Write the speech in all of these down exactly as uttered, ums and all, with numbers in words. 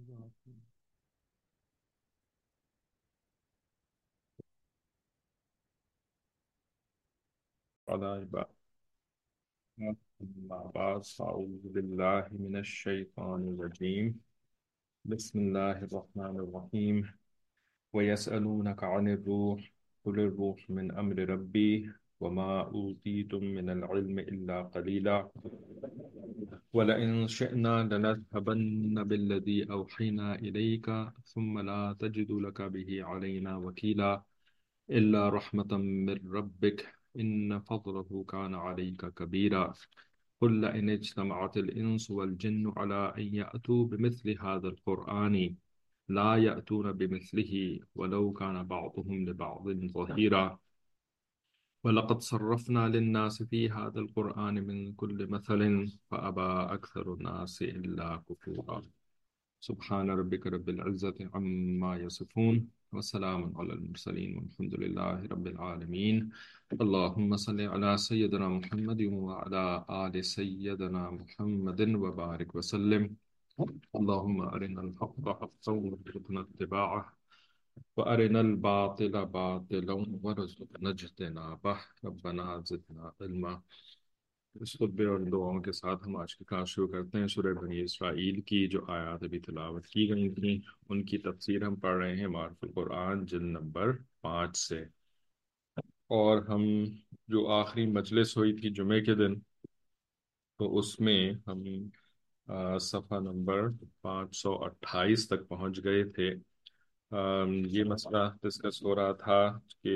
على عباد أما بعد أعوذ بالله من الشيطان الرجيم بسم الله الرحمن الرحيم ويسألونك عن الروح قل الروح من أمر ربي وما أوتيتم من العلم إلا قليلا ولئن شئنا لنذهبن بالذي أوحينا إليك ثم لا تجد لك به علينا وكيلا إلا رحمة من ربك إن فضله كان عليك كبيرا قل لئن اجتمعت الإنس والجن على أن يأتوا بمثل هذا القرآن لا يأتون بمثله ولو كان بعضهم لبعض ظهيرا ولقد صرفنا للناس في هذا القرآن من كل مثل فأبى أكثر الناس إلا كفورا سبحان ربك رب العزة عما يصفون وسلام على المرسلين والحمد لله رب العالمين اللهم صل على سيدنا محمد وعلى آل سيدنا محمد وبارك وسلم اللهم أرنا الحق حقا وارزقنا اتباعه وأرنا الباطل باطلا وارزقنا اجتنابه ربنا زدنا علما اس خطبے اور دعاؤں کے ساتھ ہم آج کی کلاس شروع کرتے ہیں سورہ بنی اسرائیل کی جو آیات ابھی تلاوت کی گئی تھیں ان کی تفسیر ہم پڑھ رہے ہیں معرف القرآن جلد نمبر پانچ سے، اور ہم جو آخری مجلس ہوئی تھی جمعے کے دن تو اس میں ہم آ، صفحہ نمبر پانچ سو اٹھائیس تک پہنچ گئے تھے۔ آم، یہ مسئلہ ڈسکس ہو رہا تھا کہ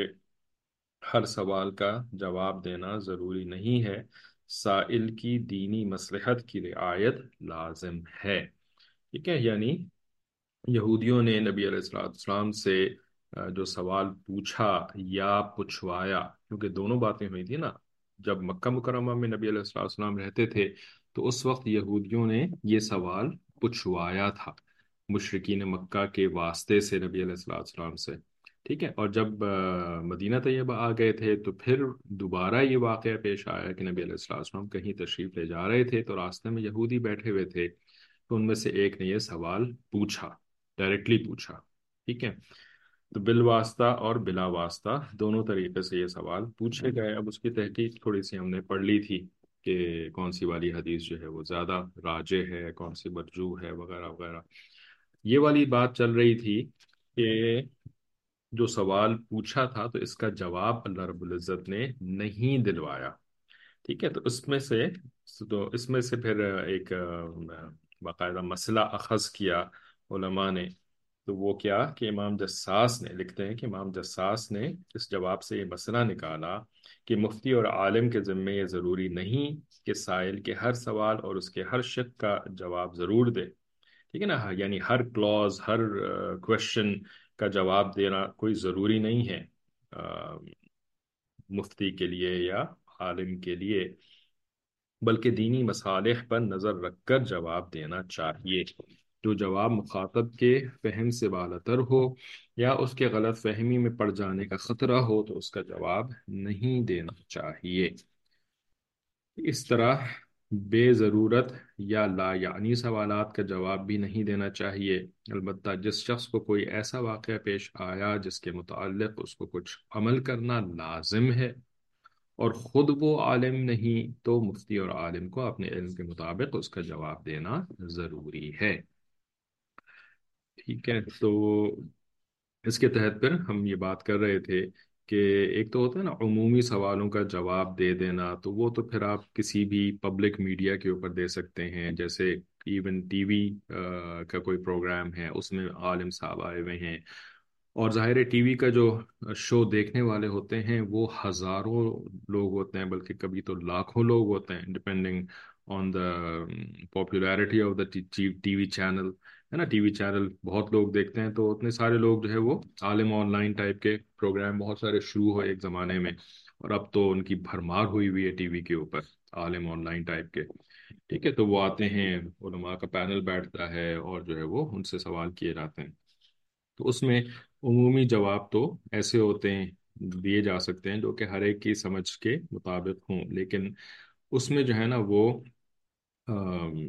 ہر سوال کا جواب دینا ضروری نہیں ہے، سائل کی دینی مصلحت کی رعایت لازم ہے۔ ٹھیک ہے، یعنی یہودیوں نے نبی علیہ الصلوۃ والسلام سے آ، جو سوال پوچھا یا پوچھوایا، کیونکہ دونوں باتیں ہوئی تھی نا، جب مکہ مکرمہ میں نبی علیہ الصلوۃ والسلام رہتے تھے تو اس وقت یہودیوں نے یہ سوال پوچھوایا تھا مشرکین مکہ کے واسطے سے نبی علیہ الصلوۃ والسلام سے، ٹھیک ہے۔ اور جب آ، مدینہ طیبہ آ گئے تھے تو پھر دوبارہ یہ واقعہ پیش آیا کہ نبی علیہ الصلوۃ والسلام کہیں تشریف لے جا رہے تھے تو راستے میں یہودی بیٹھے ہوئے تھے، تو ان میں سے ایک نے یہ سوال پوچھا، ڈائریکٹلی پوچھا، ٹھیک ہے۔ تو بالواسطہ اور بلا واسطہ دونوں طریقے سے یہ سوال پوچھے گئے۔ اب اس کی تحقیق تھوڑی سی ہم نے پڑھ لی تھی کہ کون سی والی حدیث جو ہے وہ زیادہ راجح ہے، کون سی مرجوح ہے، وغیرہ وغیرہ۔ یہ والی بات چل رہی تھی کہ جو سوال پوچھا تھا تو اس کا جواب اللہ رب العزت نے نہیں دلوایا، ٹھیک ہے۔ تو اس میں سے تو اس میں سے پھر ایک آ، باقاعدہ مسئلہ اخذ کیا علماء نے، تو وہ کیا کہ امام جساس نے لکھتے ہیں کہ امام جساس نے اس جواب سے یہ مسئلہ نکالا کہ مفتی اور عالم کے ذمے یہ ضروری نہیں کہ سائل کے ہر سوال اور اس کے ہر شک کا جواب ضرور دے، ٹھیک ہے نا، یعنی ہر کلوز ہر کوشچن کا جواب دینا کوئی ضروری نہیں ہے آ، مفتی کے لیے یا عالم کے لیے، بلکہ دینی مصالح پر نظر رکھ کر جواب دینا چاہیے۔ جو جواب مخاطب کے فہم سے بالاتر ہو یا اس کے غلط فہمی میں پڑ جانے کا خطرہ ہو تو اس کا جواب نہیں دینا چاہیے۔ اس طرح بے ضرورت یا لا یعنی سوالات کا جواب بھی نہیں دینا چاہیے۔ البتہ جس شخص کو کوئی ایسا واقعہ پیش آیا جس کے متعلق اس کو کچھ عمل کرنا لازم ہے اور خود وہ عالم نہیں، تو مفتی اور عالم کو اپنے علم کے مطابق اس کا جواب دینا ضروری ہے، ٹھیک ہے۔ تو اس کے تحت پھر ہم یہ بات کر رہے تھے کہ ایک تو ہوتا ہے نا عمومی سوالوں کا جواب دے دینا، تو وہ تو پھر آپ کسی بھی پبلک میڈیا کے اوپر دے سکتے ہیں، جیسے ایون ٹی وی کا کوئی پروگرام ہے اس میں عالم صاحب آئے ہوئے ہیں، اور ظاہر ہے ٹی وی کا جو شو دیکھنے والے ہوتے ہیں وہ ہزاروں لوگ ہوتے ہیں، بلکہ کبھی تو لاکھوں لوگ ہوتے ہیں، depending on the popularity of the TV وی چینل، ہے نا۔ ٹی وی چینل بہت لوگ دیکھتے ہیں تو اتنے سارے لوگ جو ہے وہ عالم آن لائن ٹائپ کے پروگرام بہت سارے شروع ہوئے ایک زمانے میں، اور اب تو ان کی بھرمار ہوئی ہوئی ہے ٹی وی کے اوپر عالم آن لائن ٹائپ کے، ٹھیک ہے۔ تو وہ آتے ہیں، علماء کا پینل بیٹھتا ہے اور جو ہے وہ ان سے سوال کیے جاتے ہیں، تو اس میں عمومی جواب تو ایسے ہوتے ہیں، دیے جا سکتے ہیں جو کہ ہر ایک کی سمجھ کے مطابق ہوں، لیکن اس میں جو ہے نا وہ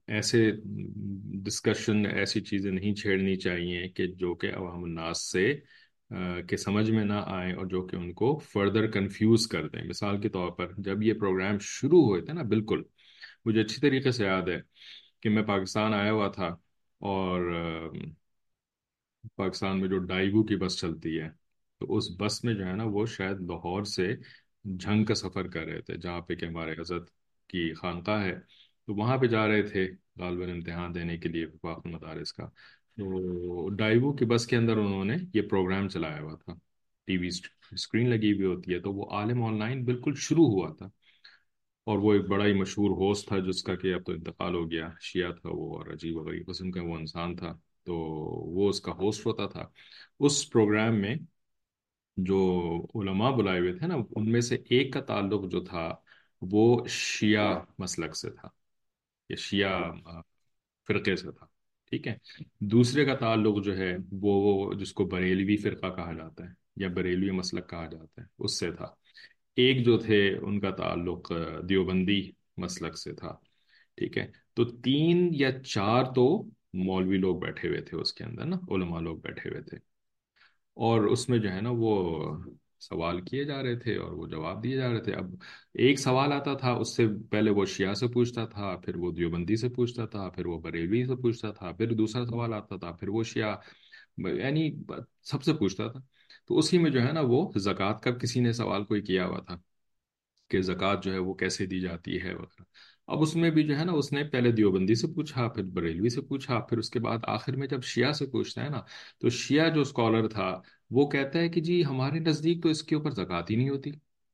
ایسے ڈسکشن ایسی چیزیں نہیں چھیڑنی چاہیے کہ جو کہ عوام الناس سے آ، کہ سمجھ میں نہ آئیں اور جو کہ ان کو فردر کنفیوز کر دیں. مثال کے طور پر جب یہ پروگرام شروع ہوئے تھے نا، بالکل مجھے اچھی طریقے سے یاد ہے کہ میں پاکستان آیا ہوا تھا، اور پاکستان میں جو ڈائیو کی بس چلتی ہے، تو اس بس میں جو ہے نا وہ شاید لاہور سے جھنگ کا سفر کر رہے تھے، جہاں پہ کہ ہمارے حضرت کی خانقاہ ہے. تو وہاں پہ جا رہے تھے غالباً امتحان دینے کے لیے وفاق المدارس کا. تو ڈائیو کی بس کے اندر انہوں نے یہ پروگرام چلایا ہوا تھا. ٹی وی اسکرین لگی ہوئی ہوتی ہے، تو وہ عالم آن لائن بالکل شروع ہوا تھا. اور وہ ایک بڑا ہی مشہور ہوسٹ تھا جس کا کہ اب تو انتقال ہو گیا، شیعہ تھا وہ، اور عجیب و غریب قسم کا وہ انسان تھا. تو وہ اس کا ہوسٹ ہوتا تھا. اس پروگرام میں جو علماء بلائے ہوئے تھے نا، ان میں سے ایک کا تعلق جو تھا وہ شیعہ مسلک سے تھا، یا شیعہ آ، فرقے سے تھا. ٹھیک ہے. دوسرے کا تعلق جو ہے وہ وہ جس کو بریلوی فرقہ کہا جاتا ہے یا بریلوی مسلک کہا جاتا ہے اس سے تھا. ایک جو تھے ان کا تعلق آ، دیوبندی مسلک سے تھا. ٹھیک ہے. تو تین یا چار تو مولوی لوگ بیٹھے ہوئے تھے اس کے اندر نا، علماء لوگ بیٹھے ہوئے تھے. اور اس میں جو ہے نا وہ سوال کیے جا رہے تھے اور وہ جواب دیے جا رہے تھے. اب ایک سوال آتا تھا، اس سے پہلے وہ شیعہ سے پوچھتا تھا، پھر وہ دیوبندی سے پوچھتا تھا، پھر وہ بریلوی سے پوچھتا تھا، پھر دوسرا سوال آتا تھا، پھر وہ شیعہ، یعنی سب سے پوچھتا تھا. تو اسی میں جو ہے نا وہ زکوٰۃ کا کسی نے سوال کوئی کیا ہوا تھا کہ زکوٰۃ جو ہے وہ کیسے دی جاتی ہے وغیرہ. اب اس میں بھی جو ہے نا اس نے پہلے دیوبندی سے پوچھا، پھر بریلوی سے پوچھا، پھر اس کے بعد آخر میں جب شیعہ سے پوچھتا ہے نا، تو شیعہ جو اسکالر تھا وہ کہتا ہے کہ جی ہمارے نزدیک تو اس کے اوپر زکوٰۃ ہی نہیں ہوتی.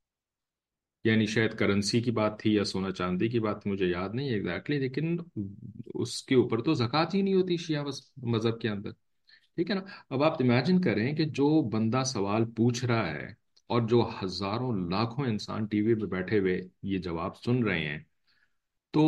یعنی شاید کرنسی کی بات تھی یا سونا چاندی کی بات تھی، مجھے یاد نہیں ایگزیکٹلی، لیکن اس کے اوپر تو زکوٰۃ ہی نہیں ہوتی شیعہ مذ- مذہب کے اندر. ٹھیک ہے نا. اب آپ امیجن کریں کہ جو بندہ سوال پوچھ رہا ہے اور جو ہزاروں لاکھوں انسان ٹی وی پہ بیٹھے ہوئے یہ جواب سن رہے ہیں، تو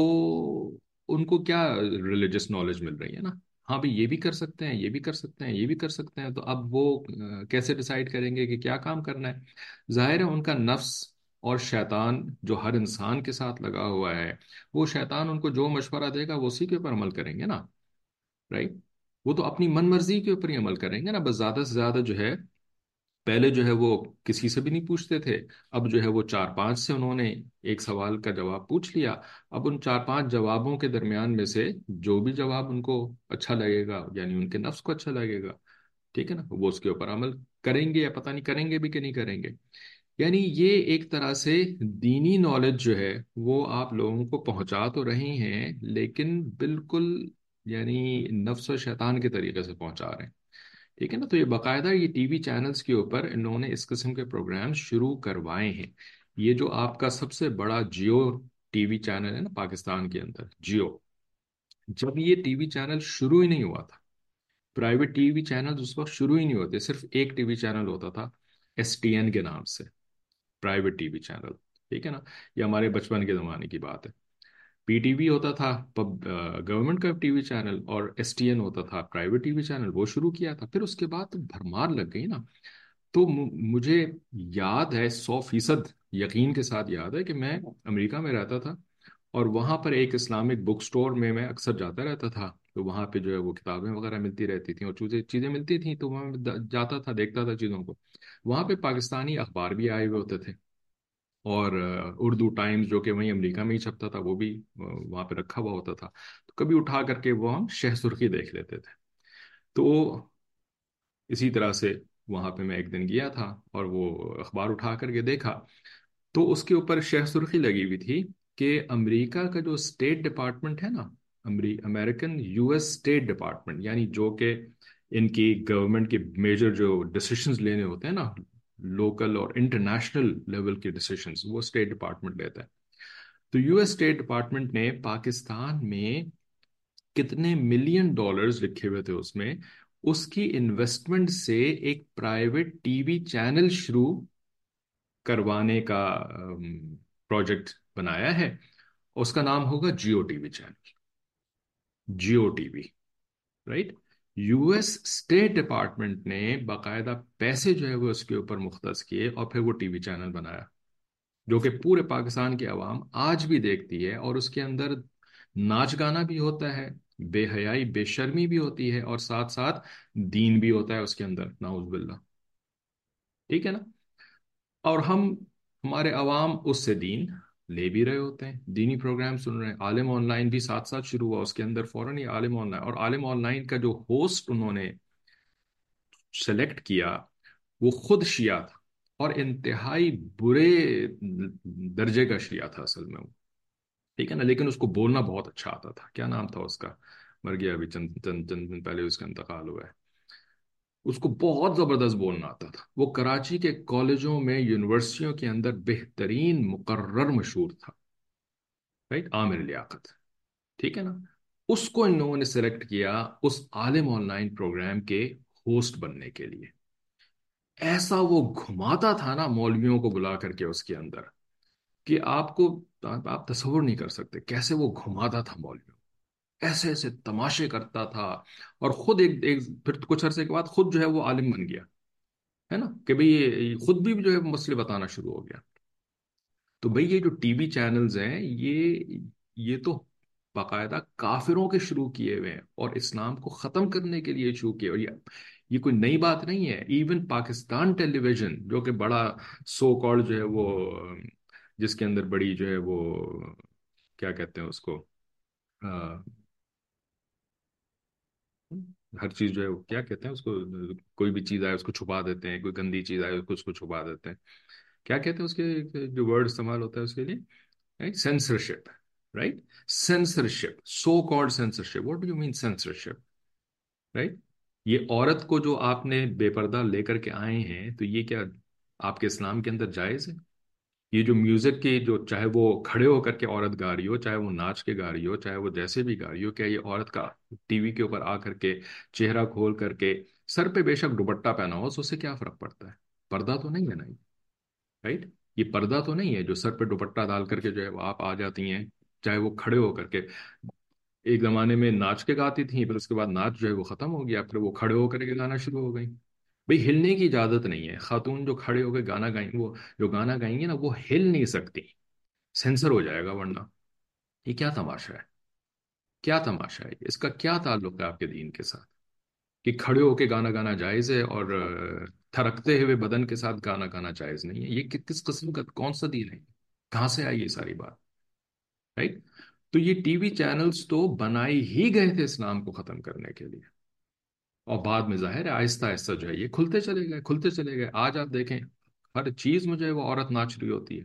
ان کو کیا ریلیجس نالج مل رہی ہے نا. ہاں بھئی، یہ بھی کر سکتے ہیں، یہ بھی کر سکتے ہیں، یہ بھی کر سکتے ہیں. تو اب وہ آ، کیسے ڈیسائیڈ کریں گے کہ کیا کام کرنا ہے؟ ظاہر ہے ان کا نفس اور شیطان جو ہر انسان کے ساتھ لگا ہوا ہے، وہ شیطان ان کو جو مشورہ دے گا وہ اسی کے اوپر عمل کریں گے نا. رائٹ. وہ تو اپنی من مرضی کے اوپر ہی عمل کریں گے نا. بس زیادہ سے زیادہ جو ہے پہلے جو ہے وہ کسی سے بھی نہیں پوچھتے تھے. اب جو ہے وہ چار پانچ سے انہوں نے ایک سوال کا جواب پوچھ لیا. اب ان چار پانچ جوابوں کے درمیان میں سے جو بھی جواب ان کو اچھا لگے گا، یعنی ان کے نفس کو اچھا لگے گا، ٹھیک ہے نا، وہ اس کے اوپر عمل کریں گے، یا پتہ نہیں کریں گے بھی کہ نہیں کریں گے. یعنی یہ ایک طرح سے دینی نالج جو ہے وہ آپ لوگوں کو پہنچا تو رہی ہیں، لیکن بالکل یعنی نفس و شیطان کے طریقے سے پہنچا رہے ہیں. ٹھیک ہے نا. تو یہ باقاعدہ یہ ٹی وی چینلز کے اوپر انہوں نے اس قسم کے پروگرام شروع کروائے ہیں. یہ جو آپ کا سب سے بڑا جیو ٹی وی چینل ہے نا پاکستان کے اندر، جیو، جب یہ ٹی وی چینل شروع ہی نہیں ہوا تھا، پرائیویٹ ٹی وی چینل اس وقت شروع ہی نہیں ہوتے، صرف ایک ٹی وی چینل ہوتا تھا ایس ٹی این کے نام سے، پرائیویٹ ٹی وی چینل. ٹھیک ہے نا. یہ ہمارے بچپن کے زمانے کی بات ہے. پی ٹی وی ہوتا تھا پب گورنمنٹ کا ٹی وی چینل، اور ایس ٹی این ہوتا تھا پرائیویٹ ٹی وی چینل، وہ شروع کیا تھا. پھر اس کے بعد تو بھرمار لگ گئی نا. تو م- مجھے یاد ہے، سو فیصد یقین کے ساتھ یاد ہے کہ میں امریکہ میں رہتا تھا، اور وہاں پر ایک اسلامک بک سٹور میں میں اکثر جاتا رہتا تھا. تو وہاں پہ جو ہے وہ کتابیں وغیرہ ملتی رہتی تھیں اور چیزیں چیزیں ملتی تھیں، تو وہاں میں دا- جاتا تھا، دیکھتا تھا چیزوں کو. وہاں پہ پاکستانی اخبار بھی آئے ہوئے ہوتے تھے، اور آ، اردو ٹائمز جو کہ وہیں امریکہ میں ہی چھپتا تھا وہ بھی آ، وہاں پہ رکھا ہوا ہوتا تھا. تو کبھی اٹھا کر کے وہ ہم شہ سرخی دیکھ لیتے تھے. تو اسی طرح سے وہاں پہ میں ایک دن گیا تھا اور وہ اخبار اٹھا کر کے دیکھا، تو اس کے اوپر شہ سرخی لگی ہوئی تھی کہ امریکہ کا جو اسٹیٹ ڈپارٹمنٹ ہے نا، امری American US state department, یعنی جو کہ ان کی گورنمنٹ کے میجر جو ڈسیشنز لینے ہوتے ہیں نا، لوکل اور انٹرنیشنل لیول کے ڈسیشنز، وہ اسٹیٹ ڈپارٹمنٹ لیتا ہے. تو یو ایس اسٹیٹ ڈپارٹمنٹ نے پاکستان میں کتنے ملین ڈالرز لکھے ہوئے تھے اس میں، اس کی انویسٹمنٹ سے ایک پرائیویٹ ٹی وی چینل شروع کروانے کا پروجیکٹ بنایا ہے. اس کا نام ہوگا Geo T V channel. Geo TV. Right. US state department نے باقاعدہ پیسے جو ہے وہ اس کے اوپر مختص کیے اور پھر وہ ٹی وی چینل بنایا، جو کہ پورے پاکستان کی عوام آج بھی دیکھتی ہے. اور اس کے اندر ناچ گانا بھی ہوتا ہے، بے حیائی بے شرمی بھی ہوتی ہے، اور ساتھ ساتھ دین بھی ہوتا ہے اس کے اندر، نعوذ باللہ، ٹھیک ہے نا؟ اور ہم ہمارے عوام اس سے دین لے بھی رہے ہوتے ہیں، دینی پروگرام سن رہے ہیں، عالم آن لائن بھی ساتھ ساتھ شروع ہوا، اس کے اندر فوراً ہی عالم آن لائن، اور عالم آن لائن کا جو ہوسٹ انہوں نے سلیکٹ کیا وہ خود شیعہ تھا، اور انتہائی برے درجے کا شیعہ تھا اصل میں وہ، ٹھیک ہے نا؟ لیکن اس کو بولنا بہت اچھا آتا تھا، کیا نام تھا اس کا؟ مر گیا ابھی، چند چند چند دن پہلے اس کا انتقال ہوا ہے۔ اس کو بہت زبردست بولنا آتا تھا، وہ کراچی کے کالجوں میں یونیورسٹیوں کے اندر بہترین مقرر مشہور تھا، رائٹ؟ عامر لیاقت، ٹھیک ہے نا؟ اس کو ان لوگوں نے سلیکٹ کیا اس عالم آن لائن پروگرام کے ہوسٹ بننے کے لیے۔ ایسا وہ گھماتا تھا نا مولویوں کو بلا کر کے اس کے اندر، کہ آپ کو آپ تصور نہیں کر سکتے کیسے وہ گھماتا تھا مولویوں، ایسے ایسے تماشے کرتا تھا، اور خود ایک, ایک پھر کچھ عرصے کے بعد خود جو ہے وہ عالم بن گیا، ہے نا؟ کہ بھئی یہ خود بھی جو ہے مسئلے بتانا شروع ہو گیا۔ تو بھئی یہ جو ٹی وی چینلز ہیں، یہ یہ تو باقاعدہ کافروں کے شروع کیے ہوئے ہیں، اور اسلام کو ختم کرنے کے لیے شروع کیے، اور یہ یہ کوئی نئی بات نہیں ہے۔ ایون پاکستان ٹیلی ویژن جو کہ بڑا سو کالڈ جو ہے وہ، جس کے اندر بڑی جو ہے وہ، کیا کہتے ہیں اس کو، آ، ہر چیز جو ہے وہ کیا کہتے ہیں اس کو، کوئی بھی چیز آئے اس کو چھپا دیتے ہیں، کوئی گندی چیز آئے اس کو اس کو چھپا دیتے ہیں، کیا کہتے ہیں اس کے جو ورڈ استعمال ہوتا ہے اس کے لیے؟ Censorship, right? Censorship, so called censorship, what do you mean censorship, right? یہ عورت کو جو آپ نے بے پردہ لے کر کے آئے ہیں، تو یہ کیا آپ کے اسلام کے اندر جائز ہے؟ یہ جو میوزک کی جو، چاہے وہ کھڑے ہو کر کے عورت گا رہی ہو، چاہے وہ ناچ کے گا رہی ہو، چاہے وہ جیسے بھی گا رہی ہو، کیا یہ عورت کا ٹی وی کے اوپر آ کر کے چہرہ کھول کر کے، سر پہ بے شک دوپٹہ پہنا ہو تو اس سے کیا فرق پڑتا ہے؟ پردہ تو نہیں ہے نا، رائٹ؟ یہ پردہ تو نہیں ہے جو سر پہ دوپٹہ ڈال کر کے جو ہے وہ آپ آ جاتی ہیں، چاہے وہ کھڑے ہو کر کے۔ ایک زمانے میں ناچ کے گاتی تھیں، پھر اس کے بعد ناچ جو ہے وہ ختم ہو گیا، پھر وہ کھڑے ہو کر کے گانا شروع ہو گئی۔ بھئی ہلنے کی اجازت نہیں ہے، خاتون جو کھڑے ہو کے گانا گائیں، وہ جو گانا گائیں گی نا وہ ہل نہیں سکتی، سینسر ہو جائے گا ورنہ۔ یہ کیا تماشا ہے؟ کیا تماشا ہے؟ اس کا کیا تعلق ہے آپ کے دین کے ساتھ؟ کہ کھڑے ہو کے گانا گانا جائز ہے، اور آ، تھرکتے ہوئے بدن کے ساتھ گانا گانا جائز نہیں ہے؟ یہ کہ- کس قسم کا کون سا دین ہے؟ کہاں سے آئی یہ ساری بات، رائٹ؟ تو یہ ٹی وی چینلز تو بنائے ہی گئے تھے اسلام کو ختم کرنے کے لیے، اور بعد میں ظاہر ہے آہستہ آہستہ جو ہے یہ کھلتے چلے گئے، کھلتے چلے گئے۔ آج آپ دیکھیں ہر چیز میں جو ہے وہ عورت ناچ رہی ہوتی ہے،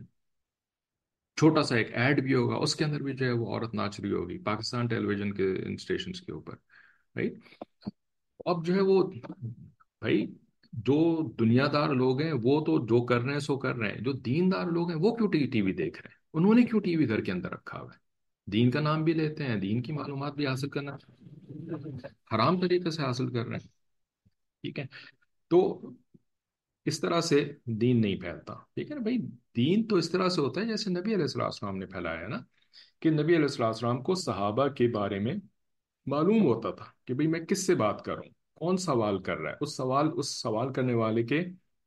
چھوٹا سا ایک ایڈ بھی ہوگا اس کے اندر بھی جو ہے وہ عورت ناچ رہی ہوگی، پاکستان ٹیلی ویژن کے اسٹیشنز کے اوپر، رائٹ؟ اب جو ہے وہ، بھائی جو دنیا دار لوگ ہیں وہ تو جو کر رہے ہیں سو کر رہے ہیں، جو دین دار لوگ ہیں وہ کیوں ٹی وی دیکھ رہے ہیں؟ انہوں نے کیوں ٹی وی گھر کے اندر رکھا ہوا ہے؟ دین کا نام بھی لیتے ہیں، دین کی معلومات بھی حاصل کرنا حرام طریقے سے حاصل کر رہے ہیں، ٹھیک ہے؟ تو اس طرح سے دین نہیں پھیلتا، ٹھیک ہے نا بھائی؟ دین تو اس طرح سے ہوتا ہے جیسے نبی علیہ الصلوۃ والسلام نے پھیلایا ہے نا، کہ نبی علیہ الصلوۃ والسلام کو صحابہ کے بارے میں معلوم ہوتا تھا کہ بھئی میں کس سے بات کروں، کون سوال کر رہا ہے، اس سوال اس سوال کرنے والے کے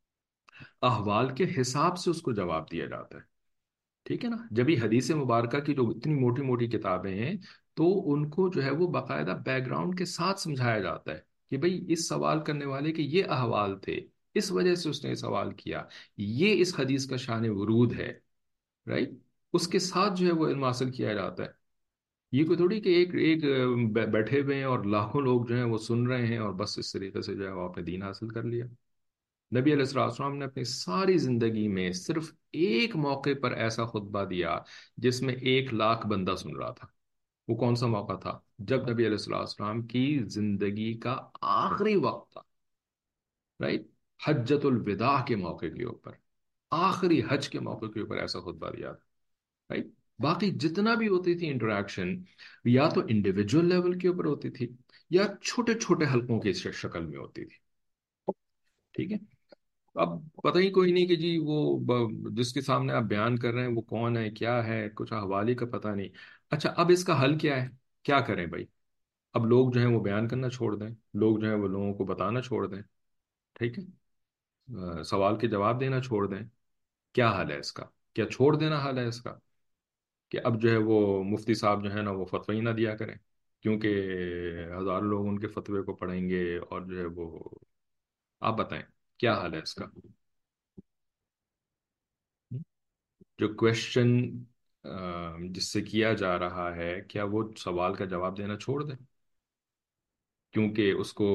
احوال کے حساب سے اس کو جواب دیا جاتا ہے، ٹھیک ہے نا؟ جب یہ حدیث مبارکہ کی جو اتنی موٹی موٹی کتابیں ہیں، تو ان کو جو ہے وہ باقاعدہ بیک گراؤنڈ کے ساتھ سمجھایا جاتا ہے کہ بھئی اس سوال کرنے والے کے یہ احوال تھے، اس وجہ سے اس نے سوال کیا، یہ اس حدیث کا شان ورود ہے، رائٹ؟ اس کے ساتھ جو ہے وہ علم حاصل کیا جاتا ہے۔ یہ کوئی تھوڑی کہ ایک ایک بے- بیٹھے ہوئے ہیں اور لاکھوں لوگ جو ہیں وہ سن رہے ہیں اور بس اس طریقے سے جو ہے وہ آپ نے دین حاصل کر لیا۔ نبی علیہ الصلوۃ والسلام نے اپنی ساری زندگی میں صرف ایک موقع پر ایسا خطبہ دیا جس میں ایک لاکھ بندہ سن رہا تھا۔ وہ کون سا موقع تھا؟ جب نبی علیہ الصلوۃ والسلام کی زندگی کا آخری وقت تھا، رائٹ؟ حجت الوداع کے موقع کے اوپر، آخری حج کے موقع کے اوپر ایسا خطبہ دیا تھا، رائٹ؟ باقی جتنا بھی ہوتی تھی انٹریکشن، یا تو انڈیویجول لیول کے اوپر ہوتی تھی، یا چھوٹے چھوٹے حلقوں کی شکل میں ہوتی تھی، ٹھیک ہے؟ اب پتہ ہی کوئی نہیں کہ جی وہ ب- جس کے سامنے آپ بیان کر رہے ہیں وہ کون ہے، کیا ہے، کچھ حوالی کا پتہ نہیں۔ اچھا اب اس کا حل کیا ہے؟ کیا کریں بھائی؟ اب لوگ جو ہیں وہ بیان کرنا چھوڑ دیں، لوگ جو ہیں وہ لوگوں کو بتانا چھوڑ دیں، ٹھیک ہے؟ آ، سوال کے جواب دینا چھوڑ دیں، کیا حل ہے اس کا؟ کیا چھوڑ دینا حل ہے اس کا؟ کہ اب جو ہے وہ مفتی صاحب جو ہے نا وہ فتوی ہی نہ دیا کریں، کیونکہ ہزاروں لوگ ان کے فتوے کو پڑھیں گے اور جو ہے وہ، آپ بتائیں کیا حال ہے اس کا؟ جو کوشچن جس سے کیا جا رہا ہے، کیا وہ سوال کا جواب دینا چھوڑ دیں کیونکہ اس کو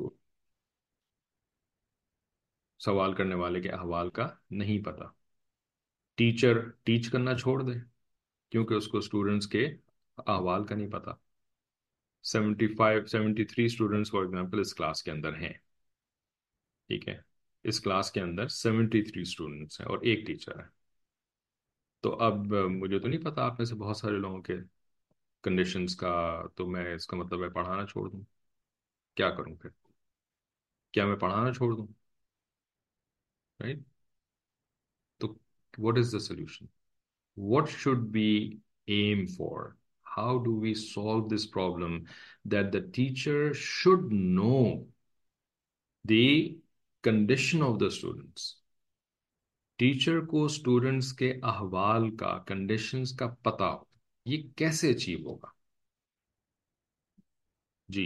سوال کرنے والے کے احوال کا نہیں پتہ؟ ٹیچر ٹیچ کرنا چھوڑ دے کیونکہ اس کو اسٹوڈنٹس کے احوال کا نہیں پتہ؟ Seventy five seventy three students for example اس کلاس کے اندر ہیں، ٹھیک ہے، اس کلاس کے اندر سیونٹی تھری اسٹوڈنٹس ہیں اور ایک ٹیچر ہے، تو اب مجھے تو نہیں پتا آپ میں سے بہت سارے لوگوں کے کنڈیشنز کا، تو میں اس کا مطلب ہے پڑھانا چھوڑ دوں؟ کیا کروں پھر؟ کیا میں پڑھانا چھوڑ دوں؟ رائٹ؟ تو what is the solution? What should we aim for? How do we solve this problem that the teacher should know the condition of the students؟ Teacher کو اسٹوڈنٹس کے احوال کا، کنڈیشنز کا پتہ ہو، یہ کیسے اچیو ہوگا؟ جی،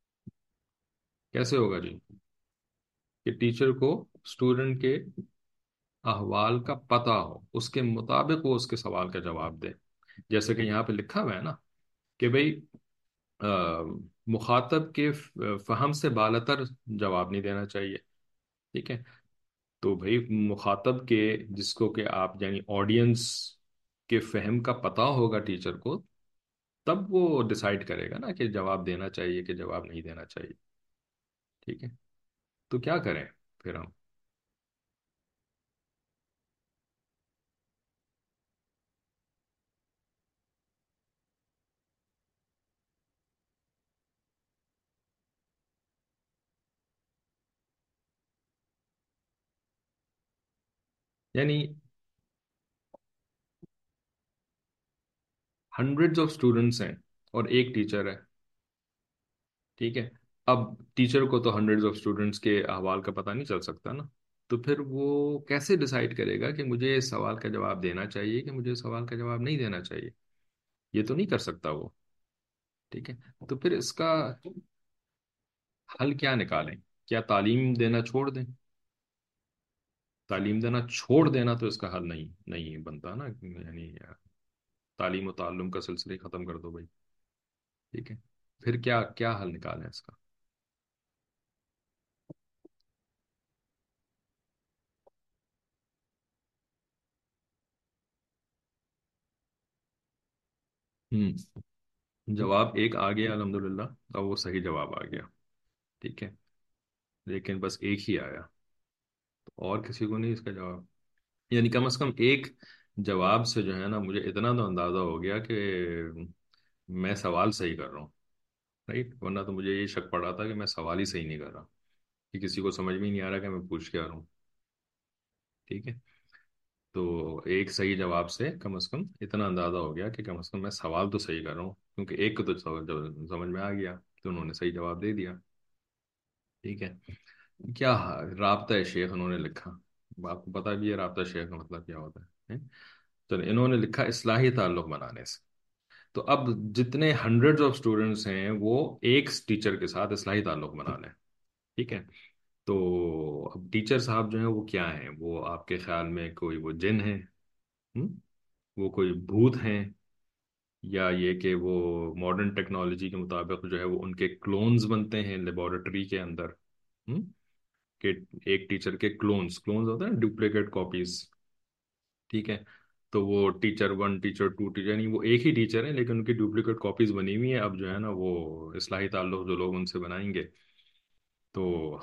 کیسے ہوگا جی؟ کہ ٹیچر کو اسٹوڈنٹ کے احوال کا پتہ ہو، اس کے مطابق وہ اس کے سوال کا جواب دے، جیسے کہ یہاں پہ لکھا ہوا ہے نا کہ بھئی آ، مخاطب کے فہم سے بالاتر جواب نہیں دینا چاہیے، ٹھیک ہے؟ تو بھئی مخاطب کے، جس کو کہ آپ یعنی آڈینس کے فہم کا پتہ ہوگا ٹیچر کو، تب وہ ڈیسائیڈ کرے گا نا کہ جواب دینا چاہیے کہ جواب نہیں دینا چاہیے، ٹھیک ہے؟ تو کیا کریں پھر ہم؟ یعنی ہنڈریڈز آف اسٹوڈنٹس ہیں اور ایک ٹیچر ہے، ٹھیک ہے؟ اب ٹیچر کو تو ہنڈریڈز آف اسٹوڈنٹس کے احوال کا پتہ نہیں چل سکتا نا، تو پھر وہ کیسے ڈیسائیڈ کرے گا کہ مجھے اس سوال کا جواب دینا چاہیے کہ مجھے اس سوال کا جواب نہیں دینا چاہیے؟ یہ تو نہیں کر سکتا وہ، ٹھیک ہے؟ تو پھر اس کا حل کیا نکالیں؟ کیا تعلیم دینا چھوڑ دیں؟ تعلیم دینا چھوڑ دینا تو اس کا حل نہیں نہیں بنتا نا، یعنی تعلیم و تعلم کا سلسلہ ہی ختم کر دو بھائی، ٹھیک ہے؟ پھر کیا کیا حل نکالیں اس کا؟ ہوں جواب ایک آ گیا الحمدللہ، اب وہ صحیح جواب آ گیا، ٹھیک ہے، لیکن بس ایک ہی آیا، اور کسی کو نہیں اس کا جواب؟ یعنی کم از کم ایک جواب سے جو ہے نا مجھے اتنا تو اندازہ ہو گیا کہ میں سوال صحیح کر رہا ہوں، رائٹ؟ ورنہ تو مجھے یہ شک پڑا تھا کہ میں سوال ہی صحیح نہیں کر رہا، کہ کسی کو سمجھ میں ہی نہیں آ رہا کہ میں پوچھ کیا رہا ہوں، ٹھیک ہے؟ تو ایک صحیح جواب سے کم از کم اتنا اندازہ ہو گیا کہ کم از کم میں سوال تو صحیح کر رہا ہوں، کیونکہ ایک کو تو سوال جو سمجھ میں آ گیا تو انہوں نے صحیح جواب دے دیا، ٹھیک ہے؟ کیا رابطہ شیخ انہوں نے لکھا، آپ کو پتا بھی ہے رابطہ شیخ کا مطلب کیا ہوتا ہے؟ ہیں؟ تو انہوں نے لکھا اصلاحی تعلق بنانے سے، تو اب جتنے ہنڈریڈ آف اسٹوڈنٹس ہیں وہ ایک ٹیچر کے ساتھ اصلاحی تعلق بنا لیں، ٹھیک ہے؟ تو اب ٹیچر صاحب جو ہیں وہ کیا ہیں؟ وہ آپ کے خیال میں کوئی وہ جن ہیں؟ ہم؟ وہ کوئی بھوت ہیں؟ یا یہ کہ وہ ماڈرن ٹیکنالوجی کے مطابق جو ہے وہ ان کے کلونز بنتے ہیں لیبورٹری کے اندر؟ ہم؟ کہ ایک ٹیچر کے کلونز کلونز ہوتے ہیں ڈپلیکیٹ کاپیز، ٹھیک ہے؟ تو وہ teacher one teacher two teacher یعنی وہ ایک ہی ٹیچر ہیں لیکن ان کی ڈپلیکیٹ کاپیز بنی ہوئی ہیں، اب جو ہے نا وہ اصلاحی تعلق جو لوگ ان سے بنائیں گے، تو